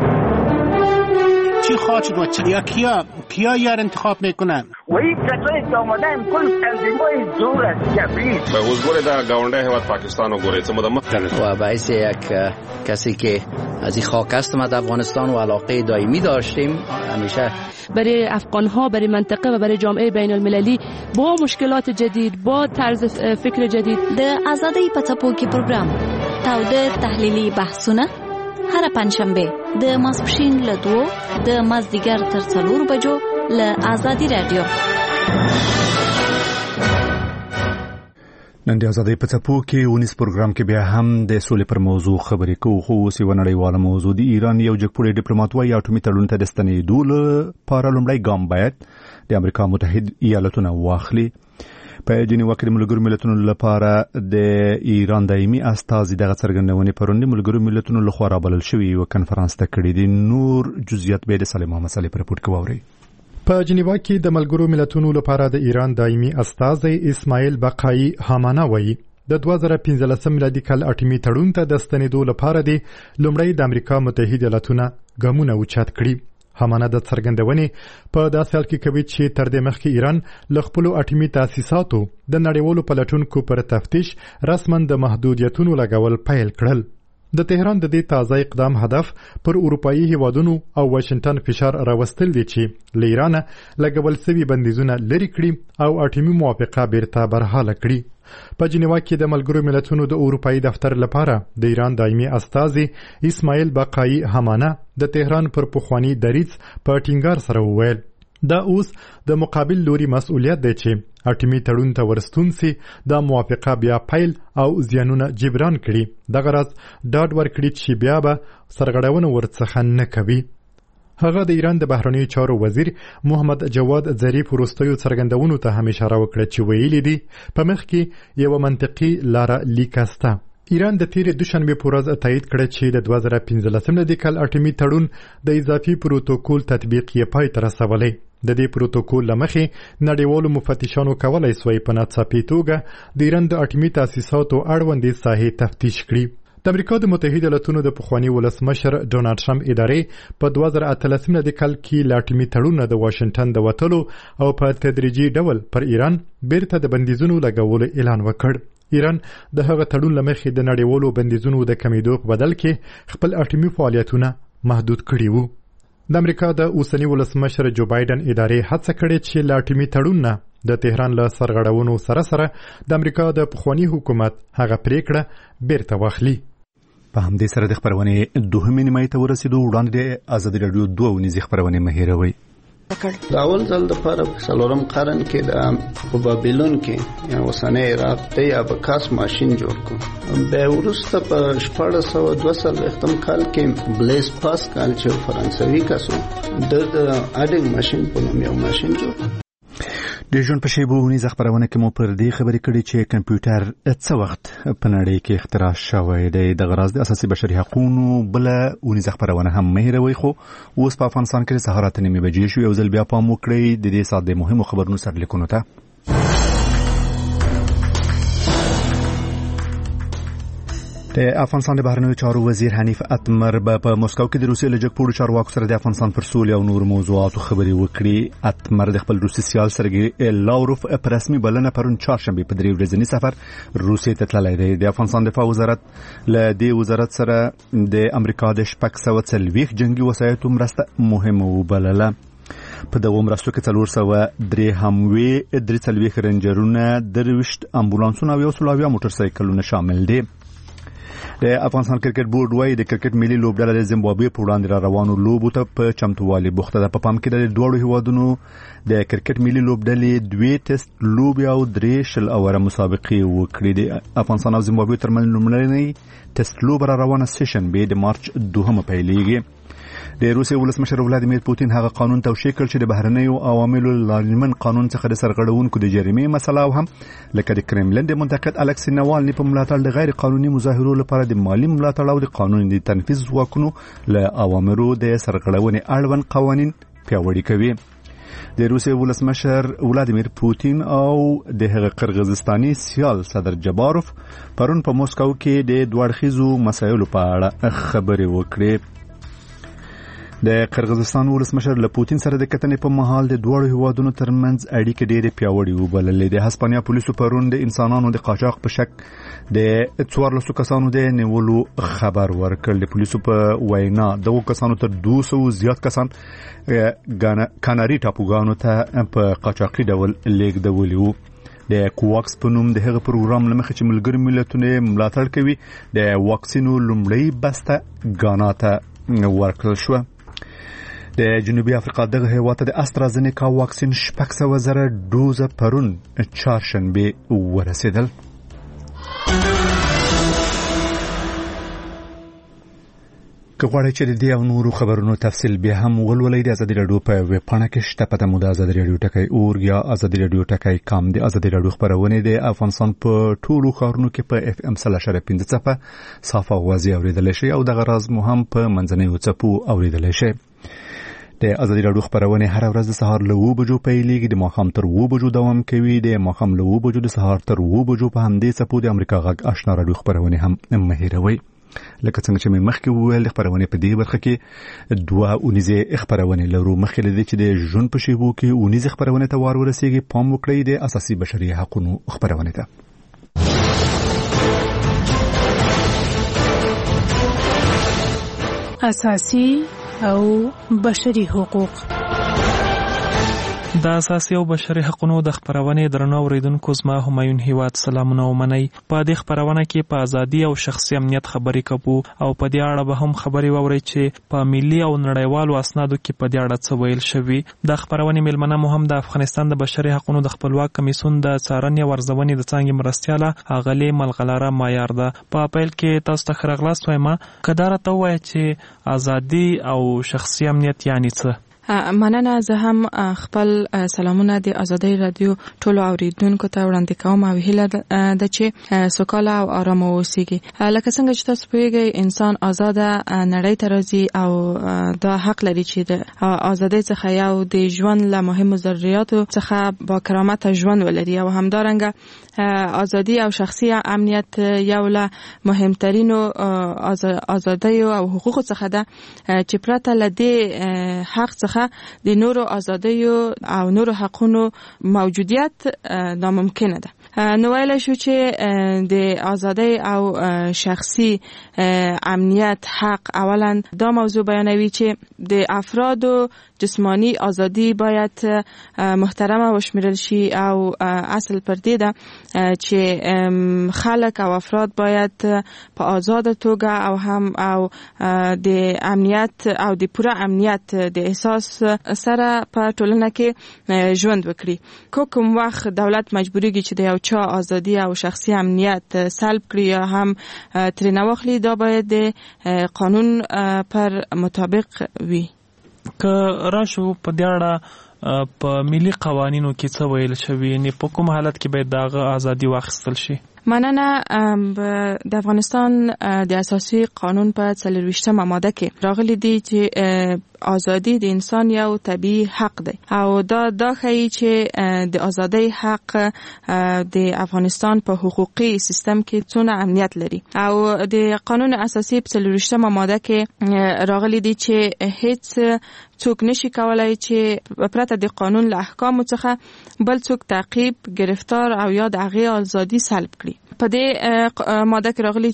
چی خواهد شد و کیا یار انتخاب میکنن و این کسایی که آمدن کل تنظیم‌های زور است کبرید به حضور در گاونده هیواد پاکستان و گوریت و باعث یک کسی که از این خاک است ما در افغانستان و علاقه دائمی داشتیم همیشه برای افغان‌ها برای منطقه و برای جامعه بین المللی با مشکلات جدید با طرز فکر جدید د آزادی پتاپوکی پروگرام تاوده تحلیلی بحثونه هر پنجشنبه د ماسپښین له 2 د مازدیګر تر 4 بجو له آزادی رادیو. نن د آزادۍ په څپو کې ونیس پروګرام کې بیا هم د سولې پر موضوع خبرې کوو. خو اوس یوه نړیواله موضوع د ایران یو جګپوړی ډیپلوماټ وایي اټومي تړون ته د ستنېدو لپاره لومړی ګام باید د امریکا متحد ایالتونه واخلي. په جنیوا کې د ملګرو ملتونو لپاره د ایران دایمي استازي دغه څرګندونې پرون د ملګرو ملتونو لخوا رابلل شوي یو کنفرانس ته کړي دي. نور جزئیات به د سلیمان مسلې پر رپورټ کې واورئ. په جنیوا کې د ملګرو ملتونو لپاره د ایران دایمي استازي اسماعیل بقایي هامانه وایي د 2015 میلادي کال اټومي تړون ته د ستنېدو لپاره د لومړی د امریکا متحد ایالتونه ګامونه اوچت کړي. همانه د څرګندونې په داسې حال کې کوي چې تر دې مخکې ایران له خپلو اټومي تاسیساتو د نړیوالو پلټونکو پر تفتیش رسما د محدودیتونو لګول پیل کړل. د تهران د دې تازه اقدام هدف پر اروپایي هیوادونو او واشنگټن فشار راوستل دي چې له ایران لګول سوي بندیزونه لرې کړي او اټومي موافقه بیرته برحاله کړي. په جنیوا کې د ملګرو ملتونو د اروپایي دفتر لپاره د ایران دایمي استازي اسماعیل بقایي همانه د تهران پر پخوانی دریځ په ټینګار سره وویل دا اوس د مقابل لوري مسؤلیت دی چې اټومي تړون ته ورستون سي د موافقه بیا پیل او زیانونه جبران کړي. دغه راز ډاډ ورکړي چې بیا به سرغړونه ورڅخه نه کوي. هغه د ایران د بهرنیو چارو وزیر محمد جواد ظریف وروستیو څرګندونو ته هم اشاره وکړه چې ویلي دي په مخ کې یو منطقي لاره لیکسته. ایران د تیرې دوشنبه په ورځ تایید کړ چې د 2015 میلادي کال اټومي تړون د اضافي پروتوکول تطبیق یې پای ته رسولی. د دې پروتوکول لمخې نړیوالو مفتشانو کولای سوی په ناڅاپي توګه د ایران د اټومي تاسیساتو اړوندې ساحې تفتیش کړي. د امریکا د متحد ایالتونو د پخوانی ولسمشر ډونالډ ټرمپ ادارې په 2013 میلادي کال کې ل اټومي تړون د واشنگټن د وټلو او په تدریجي ډول پر ایران بیرته د بندیزونو لګولو اعلان وکړ. ایران د هغه تړون لمخې د نړیوالو بندیزونو د کمیدو په بدل کې خپل اټومي فعالیتونه محدود کړي وو. د امریکا د اوسنی ولسمشر جو بایدن ادارې هڅه کړې چې ل اټومي تړون نه د تهران له سرغړونو سره د امریکا د پخوانی حکومت هغه پریکړه بیرته واخلي. په همدې سره د خبرونې دوهمې نیمایي ته ورسېدو. وړاندې د ازادي راډیو 2 ونیزې خبرونې مه هېروئ. د اول ځل دپاره په 4م قرن کې د په بابلون کې یا اوسنی عراق د اباکاس ماشین جوړ کړ. بیا وروسته په 1642 کال کې بلیس پاسکال چې فرانسوي کس و د اډینګ ماشین په نوم یو ماشین جوړ کړ. د ژوند په شیبو ونیزه خبرونه کې مو پر دې خبرې کړې چې کمپیوټر څه وخت په نړۍ کې اختراع شوی دی. د غراض د اساسي بشري حقوقو بل ونیزه خبرونه هم مه هېروئ. خو اوس په افغانستان کې سهار 8:30 بجې شو. یو ځل بیا پام وکړئ د دې ساعت د مهمو خبرونو سرلیکونو ته. د افغانستان د بهرنیو چارو وزیر حنیف اتمر په مسکو کې د روسیې له جګپوړو چارواکو سره د افغانستان پر سولې او نور موضوعاتو خبرې وکړي. اتمر د خپل روسي سیال سرګي لاوروف په رسمي بلنه پرون چهارشنبه په 3 ورځنی سفر روسیې ته تللی دی. د افغانستان دفاع وزارت له دې وزارت سره د امریکا د 640 جنگي وسایطو مرسته مهمه وبلله. په دغه مرستو کې 403 هموي 3 رنجرونه 23 امبولانسونه او 100 موټر سایکلونه شامل دي. د افغانستان کرکټ بورډ وايي د کرکټ ملي لوبډله د زیمبابوې په وړاندې را روانو لوبو ته په چمتووالي بوخته ده. په پام کې د دوه هیوادونو د کرکټ ملي لوبډلې 2 ټیسټ لوبي او 3 شل اوره مسابقې وکړې. د افغانستان او زیمبابوې ترمنځ لومړنۍ ټیسټ لوب را روانه سیشن به د مارچ 2 پیلېږي. د روسیې ولسمشر ولادیمیر پوتین هغه قانون توشیح کړ چې د بهرنیو عواملو لازمن قانون څخه د سرغړونکو د جریمې مسله او هم لکه د کرملین د منتقد الکسی نوالني په ملاتړ د غیر قانوني مظاهرو لپاره د مالی ملاتړ او د قانون د تنفيذ ځواکونو له عواملو د سرغړونې اړوند قوانين پیاوړي کوي. د روسیې ولسمشر ولادیمیر پوتین او د هغه قرغیزستاني سیال صدر جباروف پرون په مسکو کې د دوړخیزو مسایلو په اړه خبرې وکړې. د قرغیزستان ولسمشر له پوتین سره د کتنې په مهال د دوه هیوادونو ترمنځ اړیکې ډېرې پیاوړې وبللې. د هسپانیا پولیسو پرون د انسانانو د قاچاق په شک د 14 کسانو د نیولو خبر ورکړ. د پولیسو په وینا دغه کسانو تر 200 زیات کسان کاناري ټاپوګانو ته په قاچاقي ډول لیږدولي وو. د کوواکس په نوم د هغه پروګرام لمخې چې ملګری ملتونه ملاتړ کوي د واکسینو لومړی بسته غانا ته ورکړل شو. د جنوبي افریقا دغه هیواد ته د استرازینیکا واکسین 600,000 ډوزه پرون چهارشنبه ورسېدل. که غواړئ چې د دې او نورو خبرونو تفصیل بیا هم ولولئ د ازادي راډیو په ویب پاڼه کې شته. پته مو د ازادي راډیو ټکی اور یا ازادي راډیو ټکی کام. د ازادي راډیو خبرونه د افغانستان په ټولو ښارونو کې په FM 0.5 صفه صافه اوازې اوریدل شي او د غراز مو هم په منځنیو څپو اوریدل شي. د ازادي راډیو خبرونه هر ورځ د سهار له 2 بجو پیلېږي، د ماښام تر 2 بجو دوام کوي، د ماښام له 2 بجو د سهار تر 2 بجو په همدې څپو د امریکا غږ آشنا راډیو خبرونه هم مهیروي. لکه څنګه چې مخکې وویل د خبرونه په دې برخه کې 2 اونیزه خبرونه لرو. مخکې لدی چې د ژوند په شیبو کې اونیزه خبرونه ته وار ورسیږي. پام وکړئ د اساسي بشري حقوقو خبرونه ته. اساسي او بشري حقوق. د اساسي او بشري حقوقو د خبرونه درنو اوریدونکو زما همایون هیواد سلامونه ومنئ. په دې خبرونه کې په ازادي او شخصي امنیت خبرې کوو او په دې اړه به هم خبرې ووري چې په ملي او نړیوالو اسنادو کې په دې اړه څه ویل شوی. د خبرونه ملمنه مهم د افغانستان د بشري حقوقو د خپلواک کمیسیون د څارنې او ارزونې د څنګه مرستياله اغلی ملغلره معیار ده. په اپریل کې تاسو ته خبرغلاس وایم کدار ته وایي چې ازادي او شخصي امنیت یعنی څه. مننه. زه هم خپل سلامونه د ازادي رادیو ټولو اوریدونکو ته وړاندې کوم او هیله ده چې سوکاله او آرام اوسئ. لکه څنګه چې تاسو پوهیږئ انسان آزاد نړۍ ته راځي او دا حق لري چې د ازادۍ څخه یو د ژوند له مهمو ضرورتو څخه با کرامت ژوند ولري او همدارنګه ازادي او شخصي امنیت یو له مهمترینو ازادۍ او حقوقو څخه ده چې پرته له دې حق څخه د نورو ازادۍ او نورو حقونو موجودیت ناممکنه ده. نو ویل شو چې د ازادي او شخصي امنیت حق اولا دا موضوع بیانوي چې د افرادو جسمانی ازادي باید محترمه وشمیرل شي او اصل پر دې ده چې خلک او افراد باید په آزاد توګه او هم او د امنیت او د پوره امنیت د احساس سره په ټولنه کې ژوند وکړي. کوم وخت دولت مجبوریږي چې د یو چا ازادي او شخصي امنیت سلب کړي یا هم ترې نه واخلي، دا باید د قانون پر مطابق وي. که راشو په دې اړه په ملي قوانینو کې څه ویل شوی، یعنی په کوم حالت کې باید دغه ازادي واخیستل شي؟ مننه. د افغانستان د اساسي قانون په 24مه ماده کې راغلي دي چې ازادي د انسان یو طبیعي حق دی او دا ښیي چې د ازادۍ حق د افغانستان په حقوقي سیستم کې څونه اهمیت لري او د قانون اساسي په 24مه ماده کې راغلي دي چې هیڅ څوک نشي کولای چې پرته د قانون له احکامو څخه بل څوک تعقیب، گرفتار او یا د هغې ازادي سلب کړي. په دې ماده کې راغلي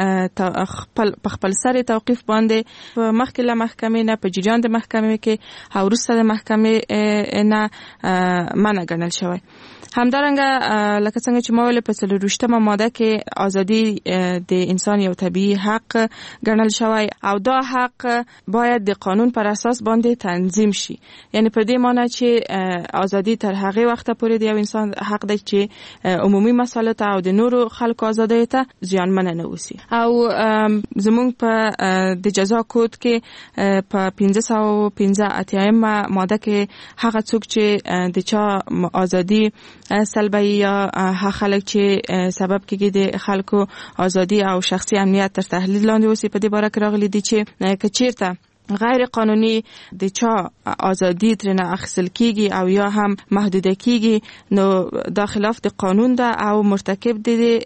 چې په خپل سر توقیف باندې مخکې له محکمې نه په جریان د محکمې کې او وروسته د محکمې نه منع ګڼل شوی. همدارنګه لکه څنګه چې ما ویل په 24مه ماده کې ازادي د انسان یو طبیعي حق ګڼل شوی او دا حق باید د قانون پر اساس باندې تنظیم شي. یعنی په دې معنی چې ازادي تر هغه وخت پورې د یو انسان حق دی چې عمومي مسایل ته او د نورو خلکو ازادۍ ته زیانمن نه وسی. او زمونږ په د جزا کود کې په 515 ماده کې هغه څوک چې د چا ازادي سلبي یا خلک چې سبب کېږي د خلکو ازادي او شخصي امنیت تر تحلیل لاندې وسی، په دې باره کې راغلي دي چې کچیرته غیر قانوني د چا ازادي ترنه اخیستل کیږي او یا هم محدوده کیږي، نو دا خلاف د قانون ده او مرتکب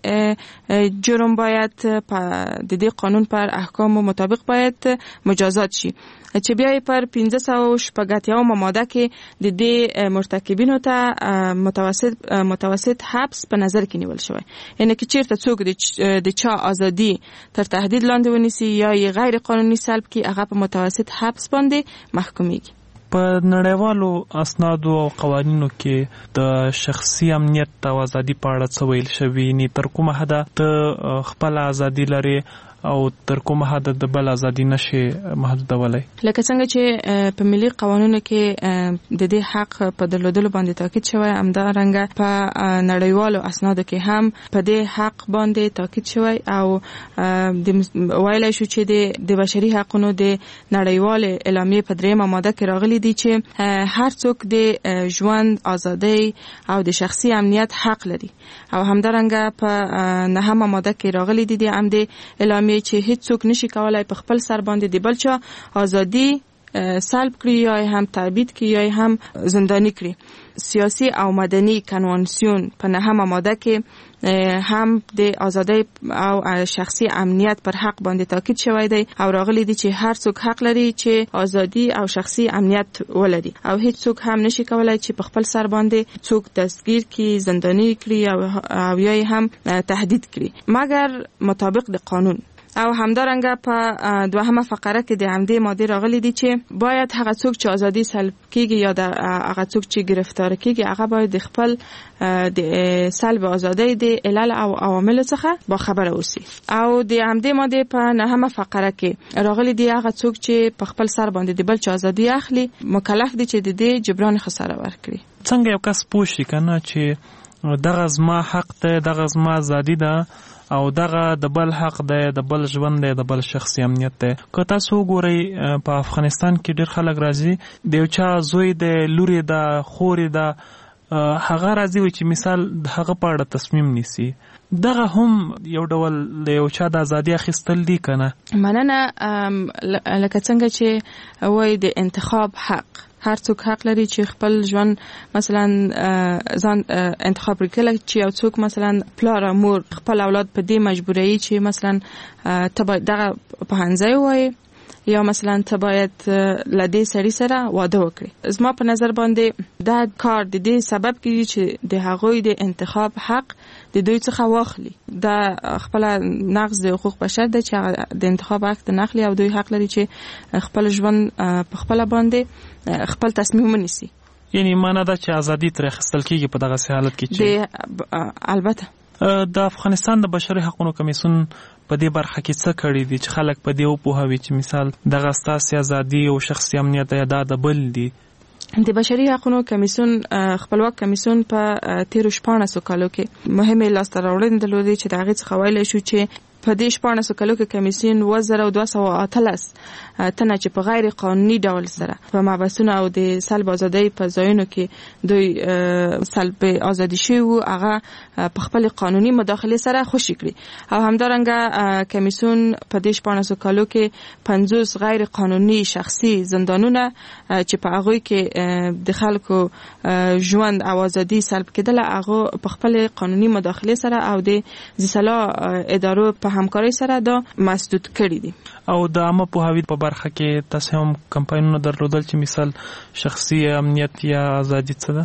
د جرم باید د دې قانون پر احکام مطابق باید مجازات شي. چې بیا پر 580 ماده کې د دې مرتکبینو ته متوسط حبس په نظر کې نیول شوی. یعنی که چیرته څوک د چا ازادي تر تهدید لاندې ونیسي یا یې غیر قانوني سلب کړي، هغه په متوسط حبس باندې محکومیږي. په نړیوالو اسنادو او قوانینو کې د شخصي امنیت او ازادي په اړه څه ویل شوی؟ ني تر کومه حده ته خپل ازادي لري او تر کومه حد د بل ازادي نشي محدودولای؟ لکه څنګه چې په ملي قوانینو کې د دې حق په درلودلو باندې تاکید شوی، همدارنګه په نړیوالو اسنادو کې هم په دې حق باندې تاکید شوی او ویلای شو چې د بشري حقوقو د نړیوال اعلامیه په 3مه ماده کې راغلي دي چې هر څوک د ژوند ازادي او د شخصي امنیت حق لري او همدارنګه په 9مه ماده کې راغلي دي د عمد اعلامیه چې هیڅ څوک نشي کولای په خپل سر باندې د بل چا ازادي سلب کړي یا هم تبعید کړي یا هم زندانی کړي. سیاسی او مدني کنوانسیون په 9مه ماده کې هم د ازادۍ او شخصي امنیت پر حق باندې تاکید شوی دی او راغلی دی چې هر څوک حق لري چې ازادي او شخصي امنیت ولري او هیڅ څوک هم نشي کولای چې په خپل سر باندې څوک دستگیر کړي، زندانی کړي او یا هم تهدید کړي مګر مطابق د قانون. او همدارنګه په 2مه فقره کې د همدې ماده راغلي دي چې باید هغه څوک چې ازادي سلب کیږي یا د هغه څوک چې گرفتار کیږي هغه باید د خپل د سلب ازادۍ د علل او عوامل څخه با خبره اوسي. او د همدې ماده په 9مه فقره کې راغلي دي هغه څوک چې په خپل سر باندې د بل چا ازادي اخلي مکلف دي چې د دې جبران خساره ورکړي. څنګه یو کس پوښي کنه چې دغه زما حق ته، دغه زما ازادي ده او دغه د بل حق دی، د بل ژوند دی، د بل شخصي امنیت دی. که تاسو وګورئ په افغانستان کې ډېر خلک راځي د یو چا زوی دی، لوري ده، خوري ده، هغه راځي وي چې مثال هغه په اړه تصمیم نیسي. دغه هم یو ډول د یو چا د ازادي اخیستل دي که نه؟ مننه. لکه څنګه چې وایي د انتخاب حق، هر څوک حق لري چې خپل ژوند مثلا ځان انتخاب وکړي. چې یو څوک مثلا پلار او مور خپل اولاد په دې مجبوري چې مثلا ته باید دغه پوهنځی وایي یا مثلا ته باید لدې سړي سره واده وکړي. زما په نظر باندې دا کار د دې سبب کیږي چې د هغوی د انتخاب حق د دوی څخه واخلي. دا خپل نقض د حقوق بشر دی چې د انتخاب حق نه اخلي او دوی حق لري چې خپل ژوند په خپل باندې خپل تصمیم ونیسي. یعنی معنا دا چې ازادي تر اخیستل کیږي په دغه حالت کې چې البته د افغانستان د بشري حقوقو کمیسیون په دې برخه کې څه کړی دي چې خلک په دې وپوهوي چې مثال دغه ستاسو ازادي او شخصي امنیت د بل دي. د بشري حقوقو کمیسیون خپلواک کمیسیون په 13 کالو کې مهمه لاسته راوړنې درلودې چې د هغې څخه ویلی شو چې په دې 14 کالو کې کمیسیون 2218 تنه چې په غیر قانوني ډول سره په محبسونو او د سلب ازادۍ په ځایونو کې دوی سلب ازادي شوي وو هغه په خپل قانوني مداخله سره خوشي کړي او همدارنګه کمیسیون په دې 14 کالو کې 50 غیر قانوني شخصي زندانونه چې په هغه کې د خلکو ژوند او ازادي سلب کېدل هغه په خپل قانوني مداخله سره او د ځلا ادارو په همکاري سره دا مسدود کړی دي. او د عامه پوهاوی په برخه کې تاسو هم کمپاینونه درلودل چې مثال شخصي امنیت یا ازادي څه ده؟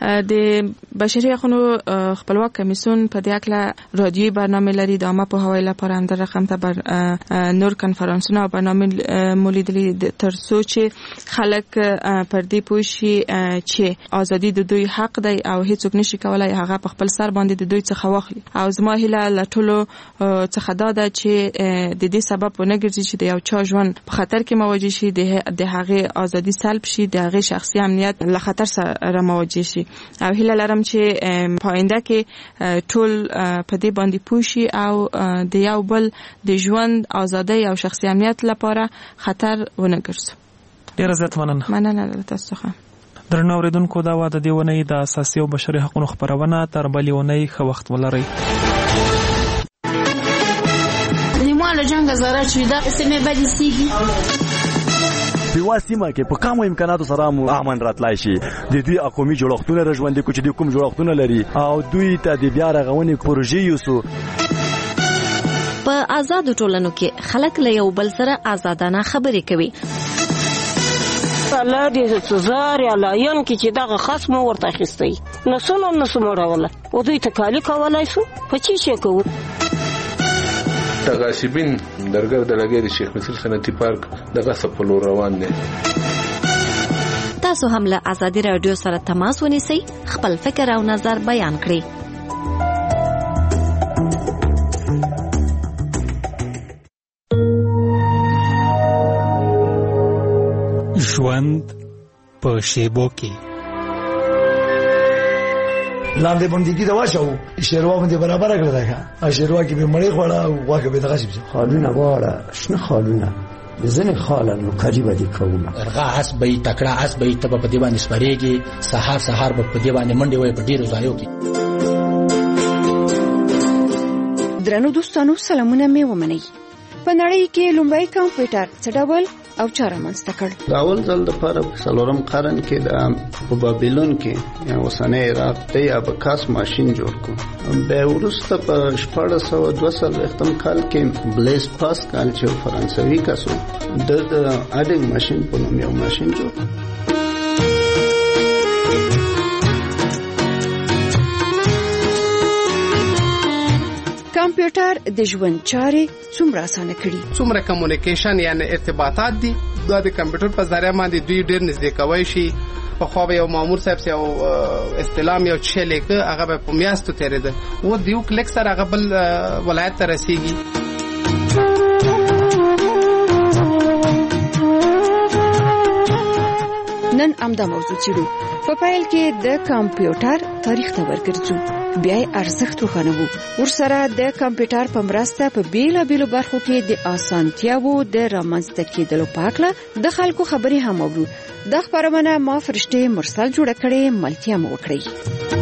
د بشري حقوقو خپلواک کمیسیون په دې اړه رادیوي برنامه لري د عامه پوهاوی لپاره هم د رقم ته نور کنفرانسونه او برنامه مولیدلي ترڅو چې خلک پر دې پوه شي چې ازادي د دوی حق دی او هیڅوک نشي کولای هغه په خپل سر باندې د دوی څخه واخلي. او زما هیله له ټولو څخه دا ده چې د دې سبب ونه ګرځي چې د یو چا ژوند په خطر کې مواجه شي، د هغه ازادي سلب شي، د هغه شخصي امنیت له خطر سره مواجه شي. او هیله لرم چې په آینده کې ټول په دې باندې پوه شي او د یو بل د ژوند ازادۍ او شخصي امنیت لپاره خطر ونه ګرځي. ډیره زیات مننه تاسو څخه. درنو اوریدونکو دا واده دی ونی د اساسي او بشري حقوقو خبرونه تر بلې ونی خو وخت ولري. نیمه جنگ زاره چې دا سمې بدې سیږي په واسطه کې په کومو امکاناتو سره مو امن راتلای شي. د دوی اقومي جوړښتونه رژوندې کوچ دي کوم جوړښتونه لري او دوی ته د بیا رغونې پروژې یوسو. په آزاد ټولنو کې خلک له یو بل سره آزادانه خبرې کوي. الله دې سزار یا لاین کې چې دغه خاص مو ورته اخیستی نسو مړوله او دوی تکالی کولای شو په چی شي کوو. تغاصبین درګر د لګي د شیخ مصر صنعتي پارک دغه سپلو روان دي. تاسو هم له آزادي رادیو سره تماس ونیسئ، خپل فکر او نظر بیان کړئ. ژوند په شیبو کې لاندې باندې دا واشو شیروا باندې برابر کړل دا شیروا کې به مړې خوړه او واګه به دغه شي خالونه واړه شنه خالونه ځنه خالونه قریبه دي کومه ارغا حسبې تکړه حسبې ته په دې باندې سپریږي سحر په دې باندې منډي وي په ډیرو ځایو کې. درنو دوستانو سلامونه مې ومنئ. په نړۍ کې لومړی کمپیوټر څه ډول او چاره منځته کړ؟ د اول ځل لپاره په 4 قرن کې د بابلون کې یا اوسنۍ عراق د اباکاس ماشين جوړ کړ. به ورسته په 1422 کال کې بلیز پاسکال چې فرانسوي کسو د اډینګ ماشين په نوم یو ماشين جوړ کړ. کمپیوټر د ژوند چارې څومره اسانه کړي؟ څومره کمیونیکیشن یعنی ارتباطات دي د کمپیوټر په ذریعہ باندې دوی ډېر نږدې کوي شي. په خو به یو مامور صاحب سي او استلام یو چې لیک هغه په میاشتو تیرېده و دیو کلیک سره هغه بل ولایت ته رسیږي. نن امدا موضوع چیرو په پایل کې د کمپیوټر تاریخ ته ورګرځو، بیا ارزښت وخنوو. ورسره د کمپیوټر په مرسته په بیلابیلو برخو کې د اسانتیاوو د رامنځته کېدلو په اړه د خلکو خبرې هم اورو. د خبرونه ما فرشته مرسل جوړ کړي، ملتیا مو وکړي.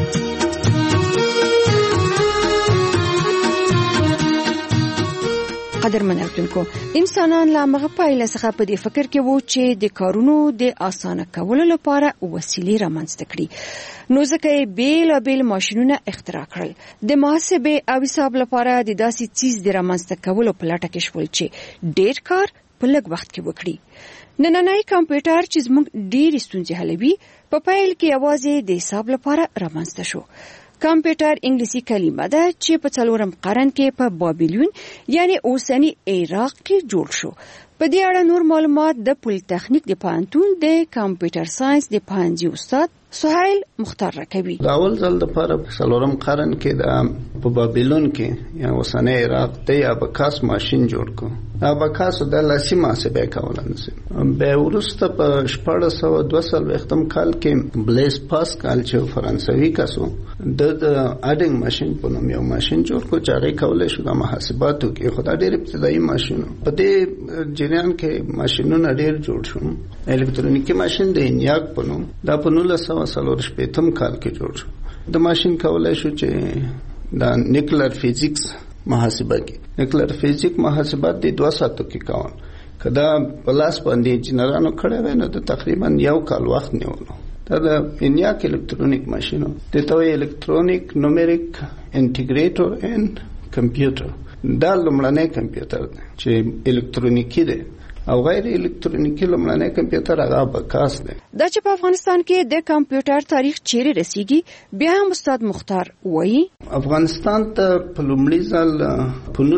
قدرمن اوریدونکو، انسانان لا مغه پایله څخه په دې فکر کې وو چې د کارونو د اسانه کولو لپاره وسیلې رامنځته کړي. نو ځکه بیل ماشینونه اختراع کړل. د محاسبه او حساب لپاره د داسې چیز د رامنځته کولو په لټه کې شول چې ډېر کار په لږ وخت کې وکړي. نننی کمپیوټر چې زموږ ډېر ستونزې حلوي په پایل کې یوازې د حساب لپاره رامنځته شو. کمپیوټر انګلیسي کلمه ده چې په 4م قرن کې په بابلیون یعنی اوسنی عراق کې جوړ شو. په دې اړه نور معلومات د پولیټیکنیک د پوهنتون د کمپیوټر ساينس د پوهنځي استاد سهیل مختار راکوي. د اول ځل لپاره په 4م قرن کې د په بابلیون کې یا اوسنی عراق د اباکاس ماشين جوړ کو. اباکاس د لاسي محاسبه کولای به ورسته په 1422 کال کې بلیس پاسکال چې فرانسوي کسو د اډینګ ماشين په نوم یو ماشين جوړ کو چې هغه کولای شو د محاسباتو کې خدای ډېر ابتدایي ماشين په دې جریان کې ماشينونه ډېر جوړ شو. الکترونیکي ماشين د انیاک په نوم د 1940 کال کې جوړ شو. د ماشين کولای شو چې د نیوکلیر فزیکس محاسبه کې نیوکلیر فزیک محاسبات د 2 ساعتو کې کاون کدا پلاس باندې انجینرانو کړه ویني د تقریبا 1 کال وخت نیولو. دا د انیاک الکترونیک ماشینو د توي الکترونیک نومریک انټیګریټر ان کمپیوټر دا لومړنی کمپیوټر دی چې الکترونیکی دی او غیر الکترونیکی لومړنی کمپیوټر هغه اباکاس دی. دا چې په افغانستان کې د کمپیوټر تاریخ چیرې رسیږي بیا هم استاد مختار وایي افغانستان ته په لومړي ځل په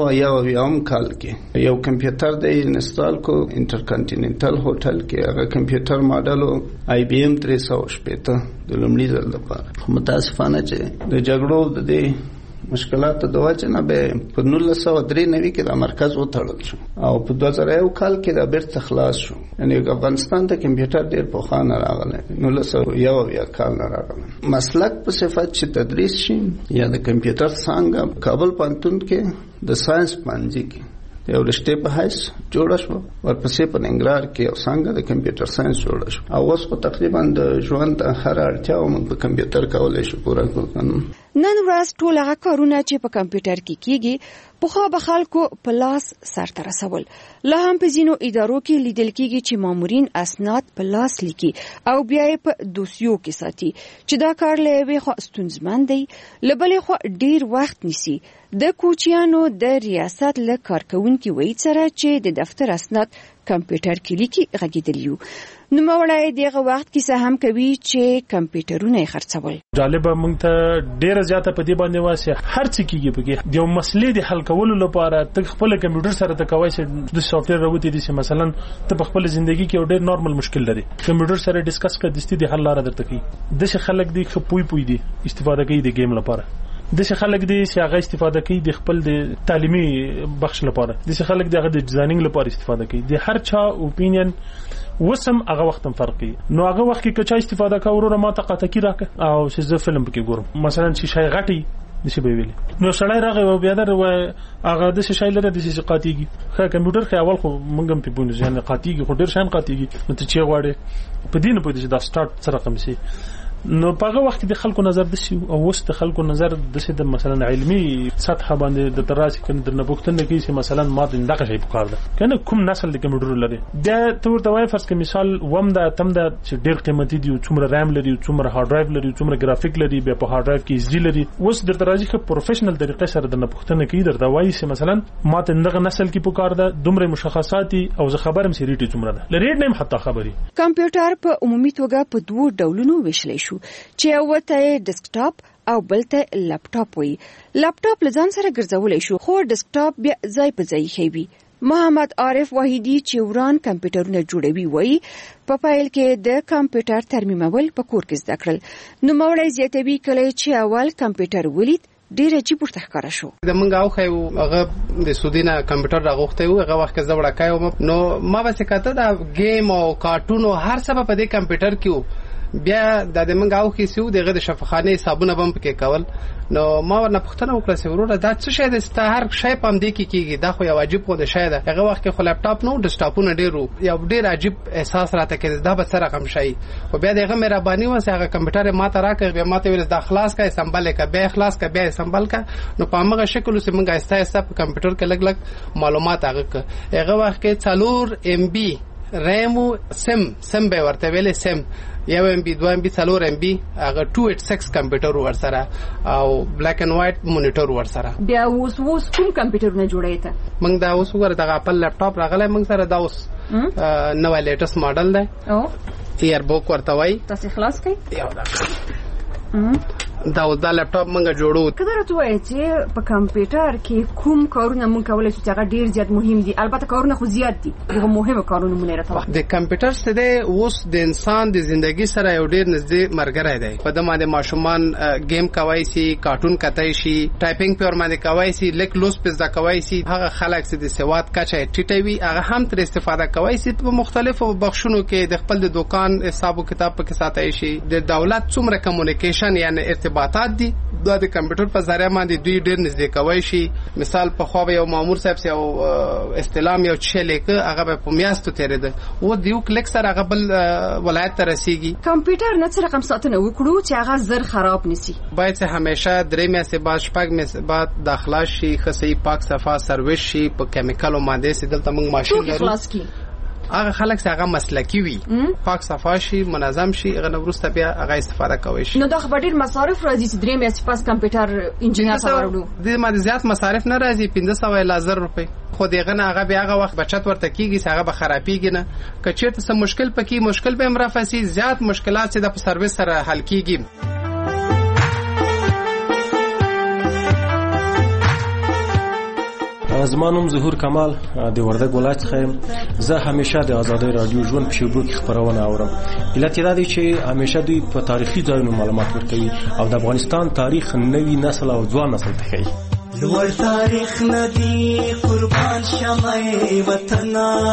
1901 کال کې یو کمپیوټر د انسټال کو انټرکانټیننټل هوټل کې هغه کمپیوټر ماډل آی بی ایم 360 د لومړي ځل لپاره متاسفانه چې د جګړو د دې مشکلات د وجه نه به په 1993 کې د مرکز وټړل شو او په 2001 کال کې د بیرته خلاص شو. یعنی افغانستان ته کمپیوټر ډیر په خانه راغلی 1901 کال نه راغلی. مسلک په صفت چې تدریس شي یا د کمپیوټر څنګه کابل پوهنتون کې د ساينس پوهنځي کې یو رشته په هیڅ جوړ شو ورپسې په ننګرهار کې یو څنګه د کمپیوټر ساينس جوړ شو او اوس په تقریبا د ژوند هر اړتیا موږ په کمپیوټر کولای شو پوره کړو. نن ورځ ټول هغه کارونه چې په کمپیوټر کې کیږي پخوا به خلکو په لاس سرته رسول. لا هم په ځینو ادارو کې لیدل کیږي چې مامورین اسناد په لاس لیکي او بیا یې په دوسیو کې ساتي چې دا کار له یوې خوا ستونزمن دی له بلې خوا ډیر وخت نیسي. د کوچیانو د ریاست له کارکونکو وایي سره چې د دفتر اسناد کمپیوټر کې لیکي غږیدلیو. نو مولای دغه وخت کې هم کوي چې کمپیوټرونه خرڅول. جالبه مونږ ته ډیره زیاته په دې باندې واسه هر څه کیږي په د مسلې د حل کولو لپاره ته خپل کمپیوټر سره ته کوي چې د سافټویر راوتی دي چې مثلا ته په خپل ژوندۍ کې ډیر نارمل مشکل لري کمپیوټر سره ډیسکس کړه د ستې د حل لاره درته کوي. د څه خلک دي خپوي دي استفاده کوي د گیم لپاره د څه خلک دي چې هغه استفاده کوي د خپل د تعلیمي بخش لپاره د څه خلک دي هغه د ډیزاینینګ لپاره استفاده کوي. د هر چا اوپینین وسم هغه وختم فرقي نو هغه وخت کې کچا استفاده کوي ما ته قطکی راکه او چې زه فلم پکې ګورم مثلا چې شای غټي نشي به ویلي نو سړی راغی او بیا در هغه د شای لره د سې قاتیږي خو کمپیوټر خو اول خو مونږ په بونه ځان قاتیږي خو ډیر شان قاتیږي نو ته چې غواړي په دین په دې دا سٹارټ سره کوم شي نو په هغه وخت د خلکو نظر د سی او وست د خلکو نظر د سی د مثلا علمي سطح باندې د تراسي کنه د نبوختنه کې چې مثلا ما دغه شی په کار ده کنه کوم نسل د کمپیوټر لري د تور د وای فرض کې مثال وم د تم د چې ډیر قیمتي دی څومره رام لري څومره هارد ډرایو لري څومره ګرافیک لري به په هارد ډرایو کې اس ډي لري وس د تراسي په پروفیشنل طریقې سره د نبوختنه کې در د وای چې مثلا ما دغه نسل کې په کار ده دومره مشخصاتي او زه خبرم سریټي څومره ده لري نه حتی خبري. کمپیوټر په عمومي توګه په دوه ډولونو ویشل شو چې وته ډیسکټاپ او بلته لپټاپ وي. لپټاپ لزان سره ګرځولای شو خو ډیسکټاپ بیا ځای په ځای خېوي. محمد عارف واحدی چې وران کمپیوټرونه جوړوي وایي په پایل کې د کمپیوټر ترمیمول په کور کې زده کړل. نو مولای زیاتوي کله چې اول کمپیوټر ولید ډیر عجیب ورته ښکارا شو. د منګ او خو هغه د سودینا کمپیوټر راغوخته و هغه وخت کې زوړه کایم نو ما وسه کته دا گیم او کارټون او هر څه په دې کمپیوټر کې بیا د منګ او خو سیو دغه د شفاخانه صابونه بم پکې کول نو ما ورنه پښتنه وکړه چې وروره دا څه شی د ستهر شی پم دی کیږي دا خو یو واجب خو د شی ده هغه وخت کې خو لپټاپ نو ډیسکټاپونه ډیرو یو ډیر عجیب احساس راته کې دا به سره کم شي او بیا دغه مهرباني وسه هغه کمپیوټر ما ته راکړ بیا ما ته ویل دا خلاص کا سمبل کا بیا خلاص کا بیا سمبل کا نو په هغه شکل سره موږ استا په کمپیوټر کې لګ لګ معلومات هغه وخت کې 4 MB ریم سم به ورته ویل سم یو ام بي 2 ام بي 4 ام بي هغه 286 کمپیوټر ورسره او بلیک اینڈ وایټ مونیټر ورسره. بیا اوس کوم کمپیوټرونه جوړی ته موږ دا اوس ور دغه خپل لپټاپ راغلی موږ سره دا اوس نو لیټست ماډل دی او ایئر بوک ورته وای تاسو خلاص کړئ دا لپټاپ موږ جوړو. کله راته وایي چې په کمپیوټر کې کوم کارونه موږ کولای شو چې هغه ډیر زیات مهم دي؟ البته کارونه خو زیات دي، هغه مهمه کارونه مونږ راته. د کمپیوټر څخه اوس د انسان د ژوندۍ سره یو ډیر نږدې مرګره دی. په دمه د ماشومان گیم کوي سي، کارټون کتای شي، ټایپینګ په ورمانه کوي سي، لیک لوس په ځکه کوي سي. هغه خلک چې د سواد کچه ټیټوي هغه هم تر استفاده کوي سي په مختلفو بخشونو کې د خپل د دکان حساب او کتاب په کې ساتي شي. د دولت څومره کمیونیکیشن یعنی ارتباطات دي د کمپیوټر په ذریعہ باندې دوی ډیر نږدې کوي شي. مثال په خو یو مامور صاحب سي او استلام یو چې لیکه هغه په میاشتو تیرېده و دیو کلیک سره هغه بل ولایت ته رسیږي. کمپیوټر نه څه رقم ساتنه وکړو چې هغه زر خراب نشي؟ باید چې همیشه 3 میاشتې بعد 6 میاشتې بعد داخله شي، خصي پاک صفه سرویس شي، په کیمیکل او ماده سي دلته موږ ماشين لرو. هغه خلک چې هغه مسلکی وي، پاک صفه شي، منظم شي، هغه نورسته بیا هغه استفاده کوي شي. نو دا خبر ډیر مصارف راځي چې 3 میاشتې پس کمپیوټر انجینر سره ورو. د ماده زیات مصارف نه راځي، 1500 الا 1000 روپۍ. خو دغه نه هغه بیا هغه وخت بچت ورته کیږي چې هغه به خرابېږي نه. که چیرته څه مشکل پکې مشکل به مرافسي، زیات مشکلات چې د سرویس سره حل کیږي. زما نوم ظهور کمال د وردګ ولایت څخه. زه همیشه د آزادۍ رادیو ژوند په شیبو کې خبرونه اورم. علت دا دی چې همیشه دوی په تاریخي ځایونو معلومات ورکوي او د افغانستان تاریخ نوی نسل او ځوان نسل ته ښیي. لوړ تاریخ ندی قربان شمه وطن،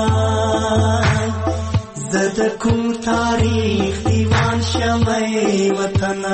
زده کوم تاریخ دیوان شمه وطن.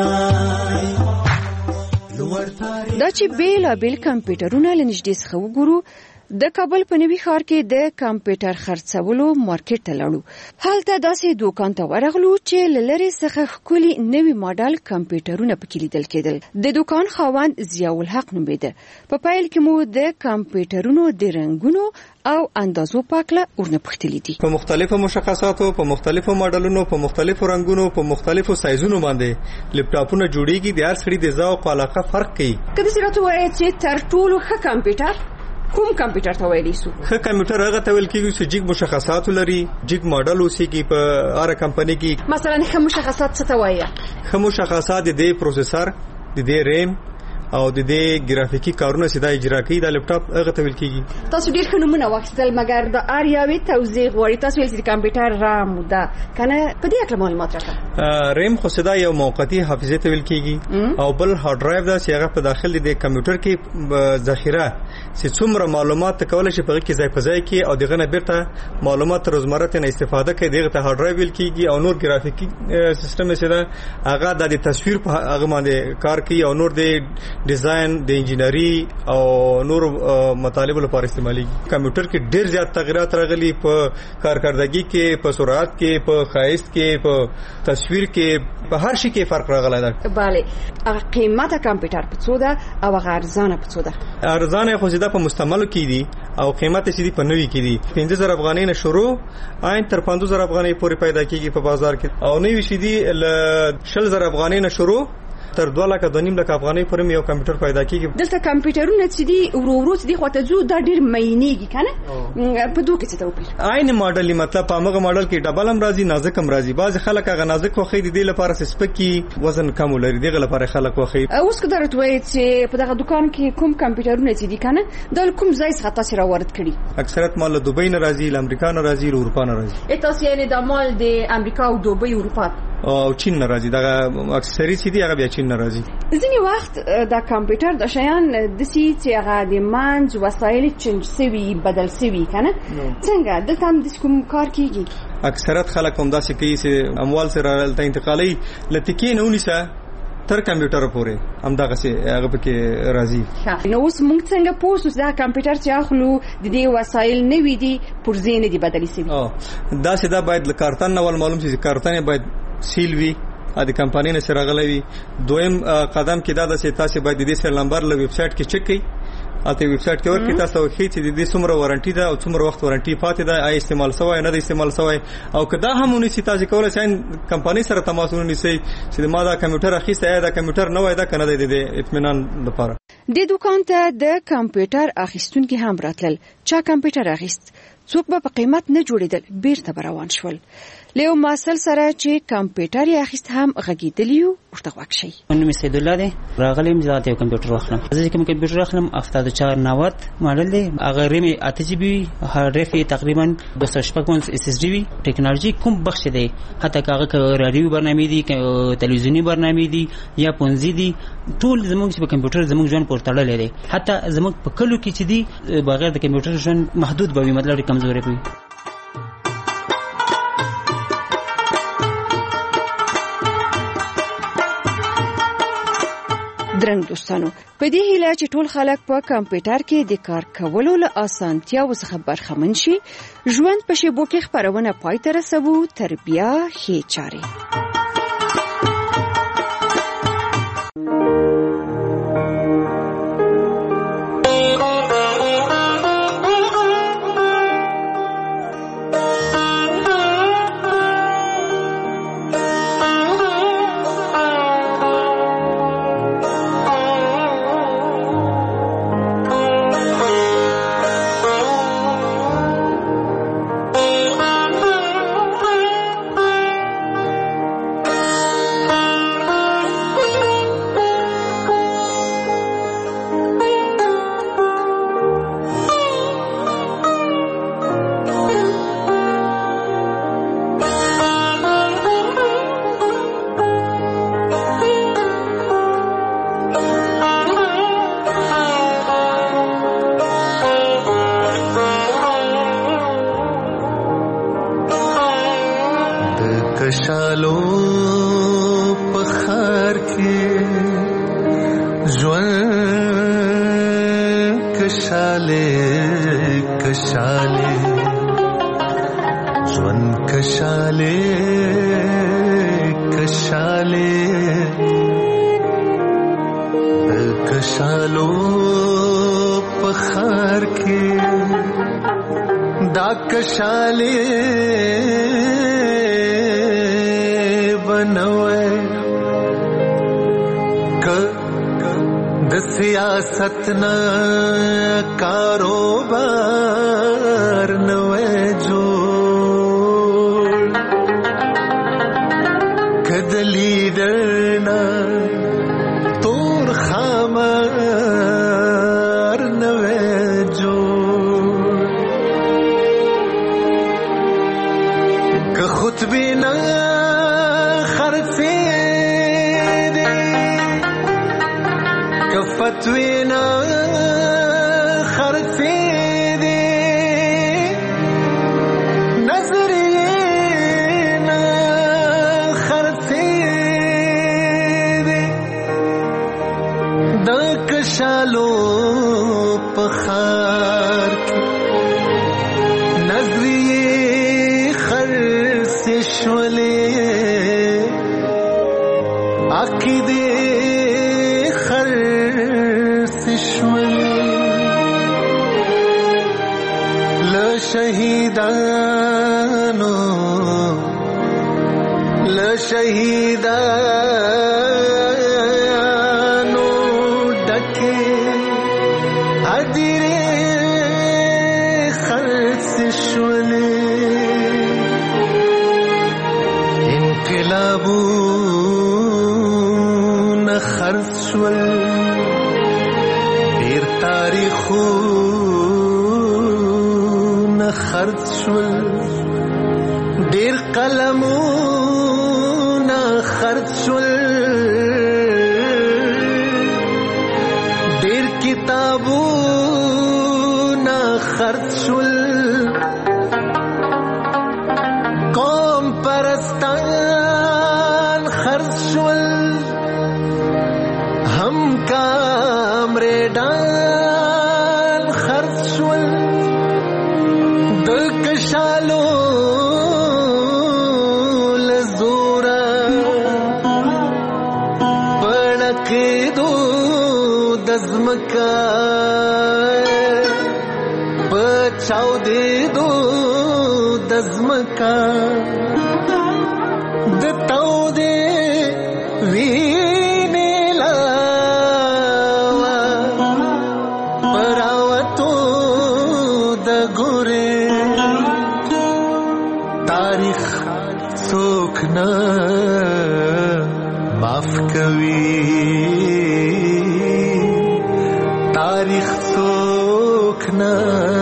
دا چې بیل کمپیوټرونه لنږدې څخه وګورو، د کابل په نوي ښار کې د کمپیوټر خرڅولو مارکیټ ته لاړو. هلته داسې دوکان ته ورغلو چې لری څخه ښکلي نوي ماډل کمپیوټرونه پکې لیدل کېدل. د دوکان خاوند ضیاء الحق نومېده. په پیل کې مو د کمپیوټرونو د رنګونو او اندازو پاکله ورنه پوښتلې دي. په مختلفو مشخصاتو، په مختلفو ماډلونو، په مختلفو رنګونو، په مختلفو سایزونو باندې لپټاپونه جوړیږي. د هر سړي د ذوق او علاقه فرق کوي. کله چې راته وایي چې تر ټولو ښه کمپیوټر کوم کمپیوټر ته ویلی سو؟ ښه کمپیوټر هغه ته ویل کېږي چې جګ مشخصات لري، جګ ماډل اوسېږي په هر کمپنۍ کې. مثلا ښه مشخصات څه ته وایي؟ ښه مشخصات د دې پروسیسر، د دې ریم او د دې ګرافیکي کارونه سیده اجرا کوي. دا لپټاپ هغه ته ویل کېږي. تاسو ډېر ښه نومونه واخیستل، مګر د اریاوي توضیح غواړي. تاسو ویل چې کمپیوټر رام ده کنه، په دې اړه معلومات راکړه. ریم خو سیده یو موقتی حافظه ته ویل کېږي او بل هارد ډرایو ده چې هغه په داخل د کمپیوټر کې ذخیره چې څومره معلومات کولای شي په کې ځای په ځای کې او دغه نه بیرته معلومات روزمره ته استفاده کوي. دغه ته هارد ډرایو ویل کېږي. او نور ګرافیکي سیستم سیده هغه د تصویر په هغه باندې کار کوي او نور د ډیزاین، د انجینری او نور مطالب لپاره استعمالي. کمپیوټر کې ډیر زیات تغیرات راغلي په کارکردګي کې، په سرعت کې، په ښایست کې، په تصویر کې، په هر شي کې فرق راغلی دی. bale هغه قیمته کمپیوټر په څو ده او هغه ارزانه په څو ده؟ ارزانه خو زیاده په مستعملو کې دي او قیمت یې سیدي په نوي کې دي. 15000 افغانۍ نه شروع عین تر 15000 افغانۍ پورې پیدا کیږي په بازار کې. او نوي شي دي ل 20000 افغانۍ نه شروع تر 2,200,000 افغانۍ پورې یو کمپیوټر پیدا کیږي. دلته کمپیوټرونه چې دي ورو چې دي خو ته جو دا ډیر مینېږي کنه، په دوه کې څه توپیر؟ عین ماډل مطلب په هغه ماډل کې ډبل هم راځي، نازک هم راځي. بعض خلک هغه نازک خوخي دي لپاره سپکی وزن کم لري، دغه لپاره خلک خوخي. اوس که درته وایي چې په دغه دکان کې کوم کمپیوټرونه چې دي کنه دا کوم ځای څخه تاسو راوړل کړي؟ اکثریت مال دوبۍ نه راځي، امریکا نه راځي، اروپا نه راځي. تاسو یې د مال د امریکا او دوبۍ اروپا او چین نه راځي. دغه اکثری چې دي هغه بیا چین نه راځي. ځینې وخت د کمپیوټر د شیان د سي چې هغه د منځ وسایل چینج سوي بدل سوي کنه، څنګه دلته هم د کوم کار کیږي؟ اکثریت خلک هم داسې کوي چې اموال سره دلته انتقالي لتکې نه ونیسه تر کمپیوټر پورې هم دغه سي هغه پکې راځي. نو اوس موږ څنګه پوسو دا کمپیوټر چې اخلو د دې وسایل نه وي دي پرځې نه دي بدلی سوي؟ دا سیده باید له کارتن نو معلوم شي چې کارتن باید سیل وي د کمپنۍ نه سره غلې وي. دویم قدم کې دا د تاسو باید د دې سر نمبر له ویب سټ کې چک کړئ. اته ویب سټ کې ورکې تاسو خې چې د دې څومره وارنټي ده او څومره وخت وارنټي پاتې ده، آی استعمال سوی نه ده استعمال سوی. او کدا همونی چې تاسو کولای شئ کمپنۍ سره تماس ونیسئ چې ما دا کمپیوټر اخیسته دا کمپیوټر نه وای دا کنه د اطمینان لپاره. د دوکان ته د کمپیوټر اخیستونکو هم راتلل. چا کمپیوټر اخیست؟ څوک به په قیمت نه جوړېدل، بیرته به روان شول. لیو ماسل سره چې کمپیوټر یې اخیست هم غږېدلی و، ورته غوږ شئ. نوم سید الله دی، راغلم زه یو کمپیوټر واخلم. زه چې کمپیوټر اخلم 7490 ماډل دی، هغه ریم 8 جی بی، هارد ډرایو یې تقریبا 256 اس اس ډي وي. ټیکنالوژي کوم بخش دی، حتی هغه رادیو برنامې دي، تلویزیونی برنامې دي یا پونځي دي، ټول زموږ په کمپیوټر زموږ ژوند پورې تړلې دي. حتی زموږ په کلو کې چې دي بغیر د کمپیوټر ژوند محدود به وي، مطلب کمزوري وي. درنګ دوستانو، په دې هیله چې ټول خلک په کمپیوټر کې د کار کولو له اسانتیاو څخه برخمن شي، ژوند په شیبو کې خبرونه پای ته رسوو. تر بیا ښې چارې. کشالو پخار کې ژوند کشاله کشاله ژوند کشاله کشاله کشالو پخار کې دا کشاله د سیاست نه کاروبار نوې جوړ کد لیډر نه تور خامار نوې جوړ که خطبه نه فتوینا خرڅې دي نظرینا خرڅې دي د کشالو په خار کې نظریې خرڅې شولې عقیدې شهیدانو لشهیدانو ډکه ادیره خرڅ شولې انقلابونه خرڅ شول ډیر تاریخو خرڅ شول ډیر قلمونه خرڅ شول ډیر کتابونه خرڅ شول قوم پرستان خرڅ شول هم کامریډان خرڅ شول کشالو لزورا پړکېدو دزمکا بچاو دیدو دزمکا دتاو دې وینې لاوا پراوتو د ګورې نه معاف کوي تاریخ څوک نه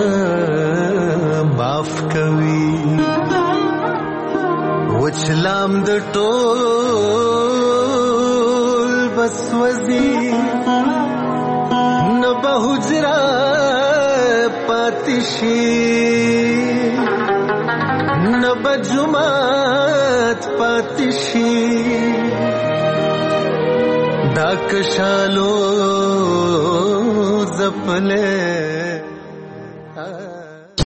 معاف کوي وچلام د ټول بس وزي نه به حجره پاتشي نه به جماعت پاتشي دا کشالو زپله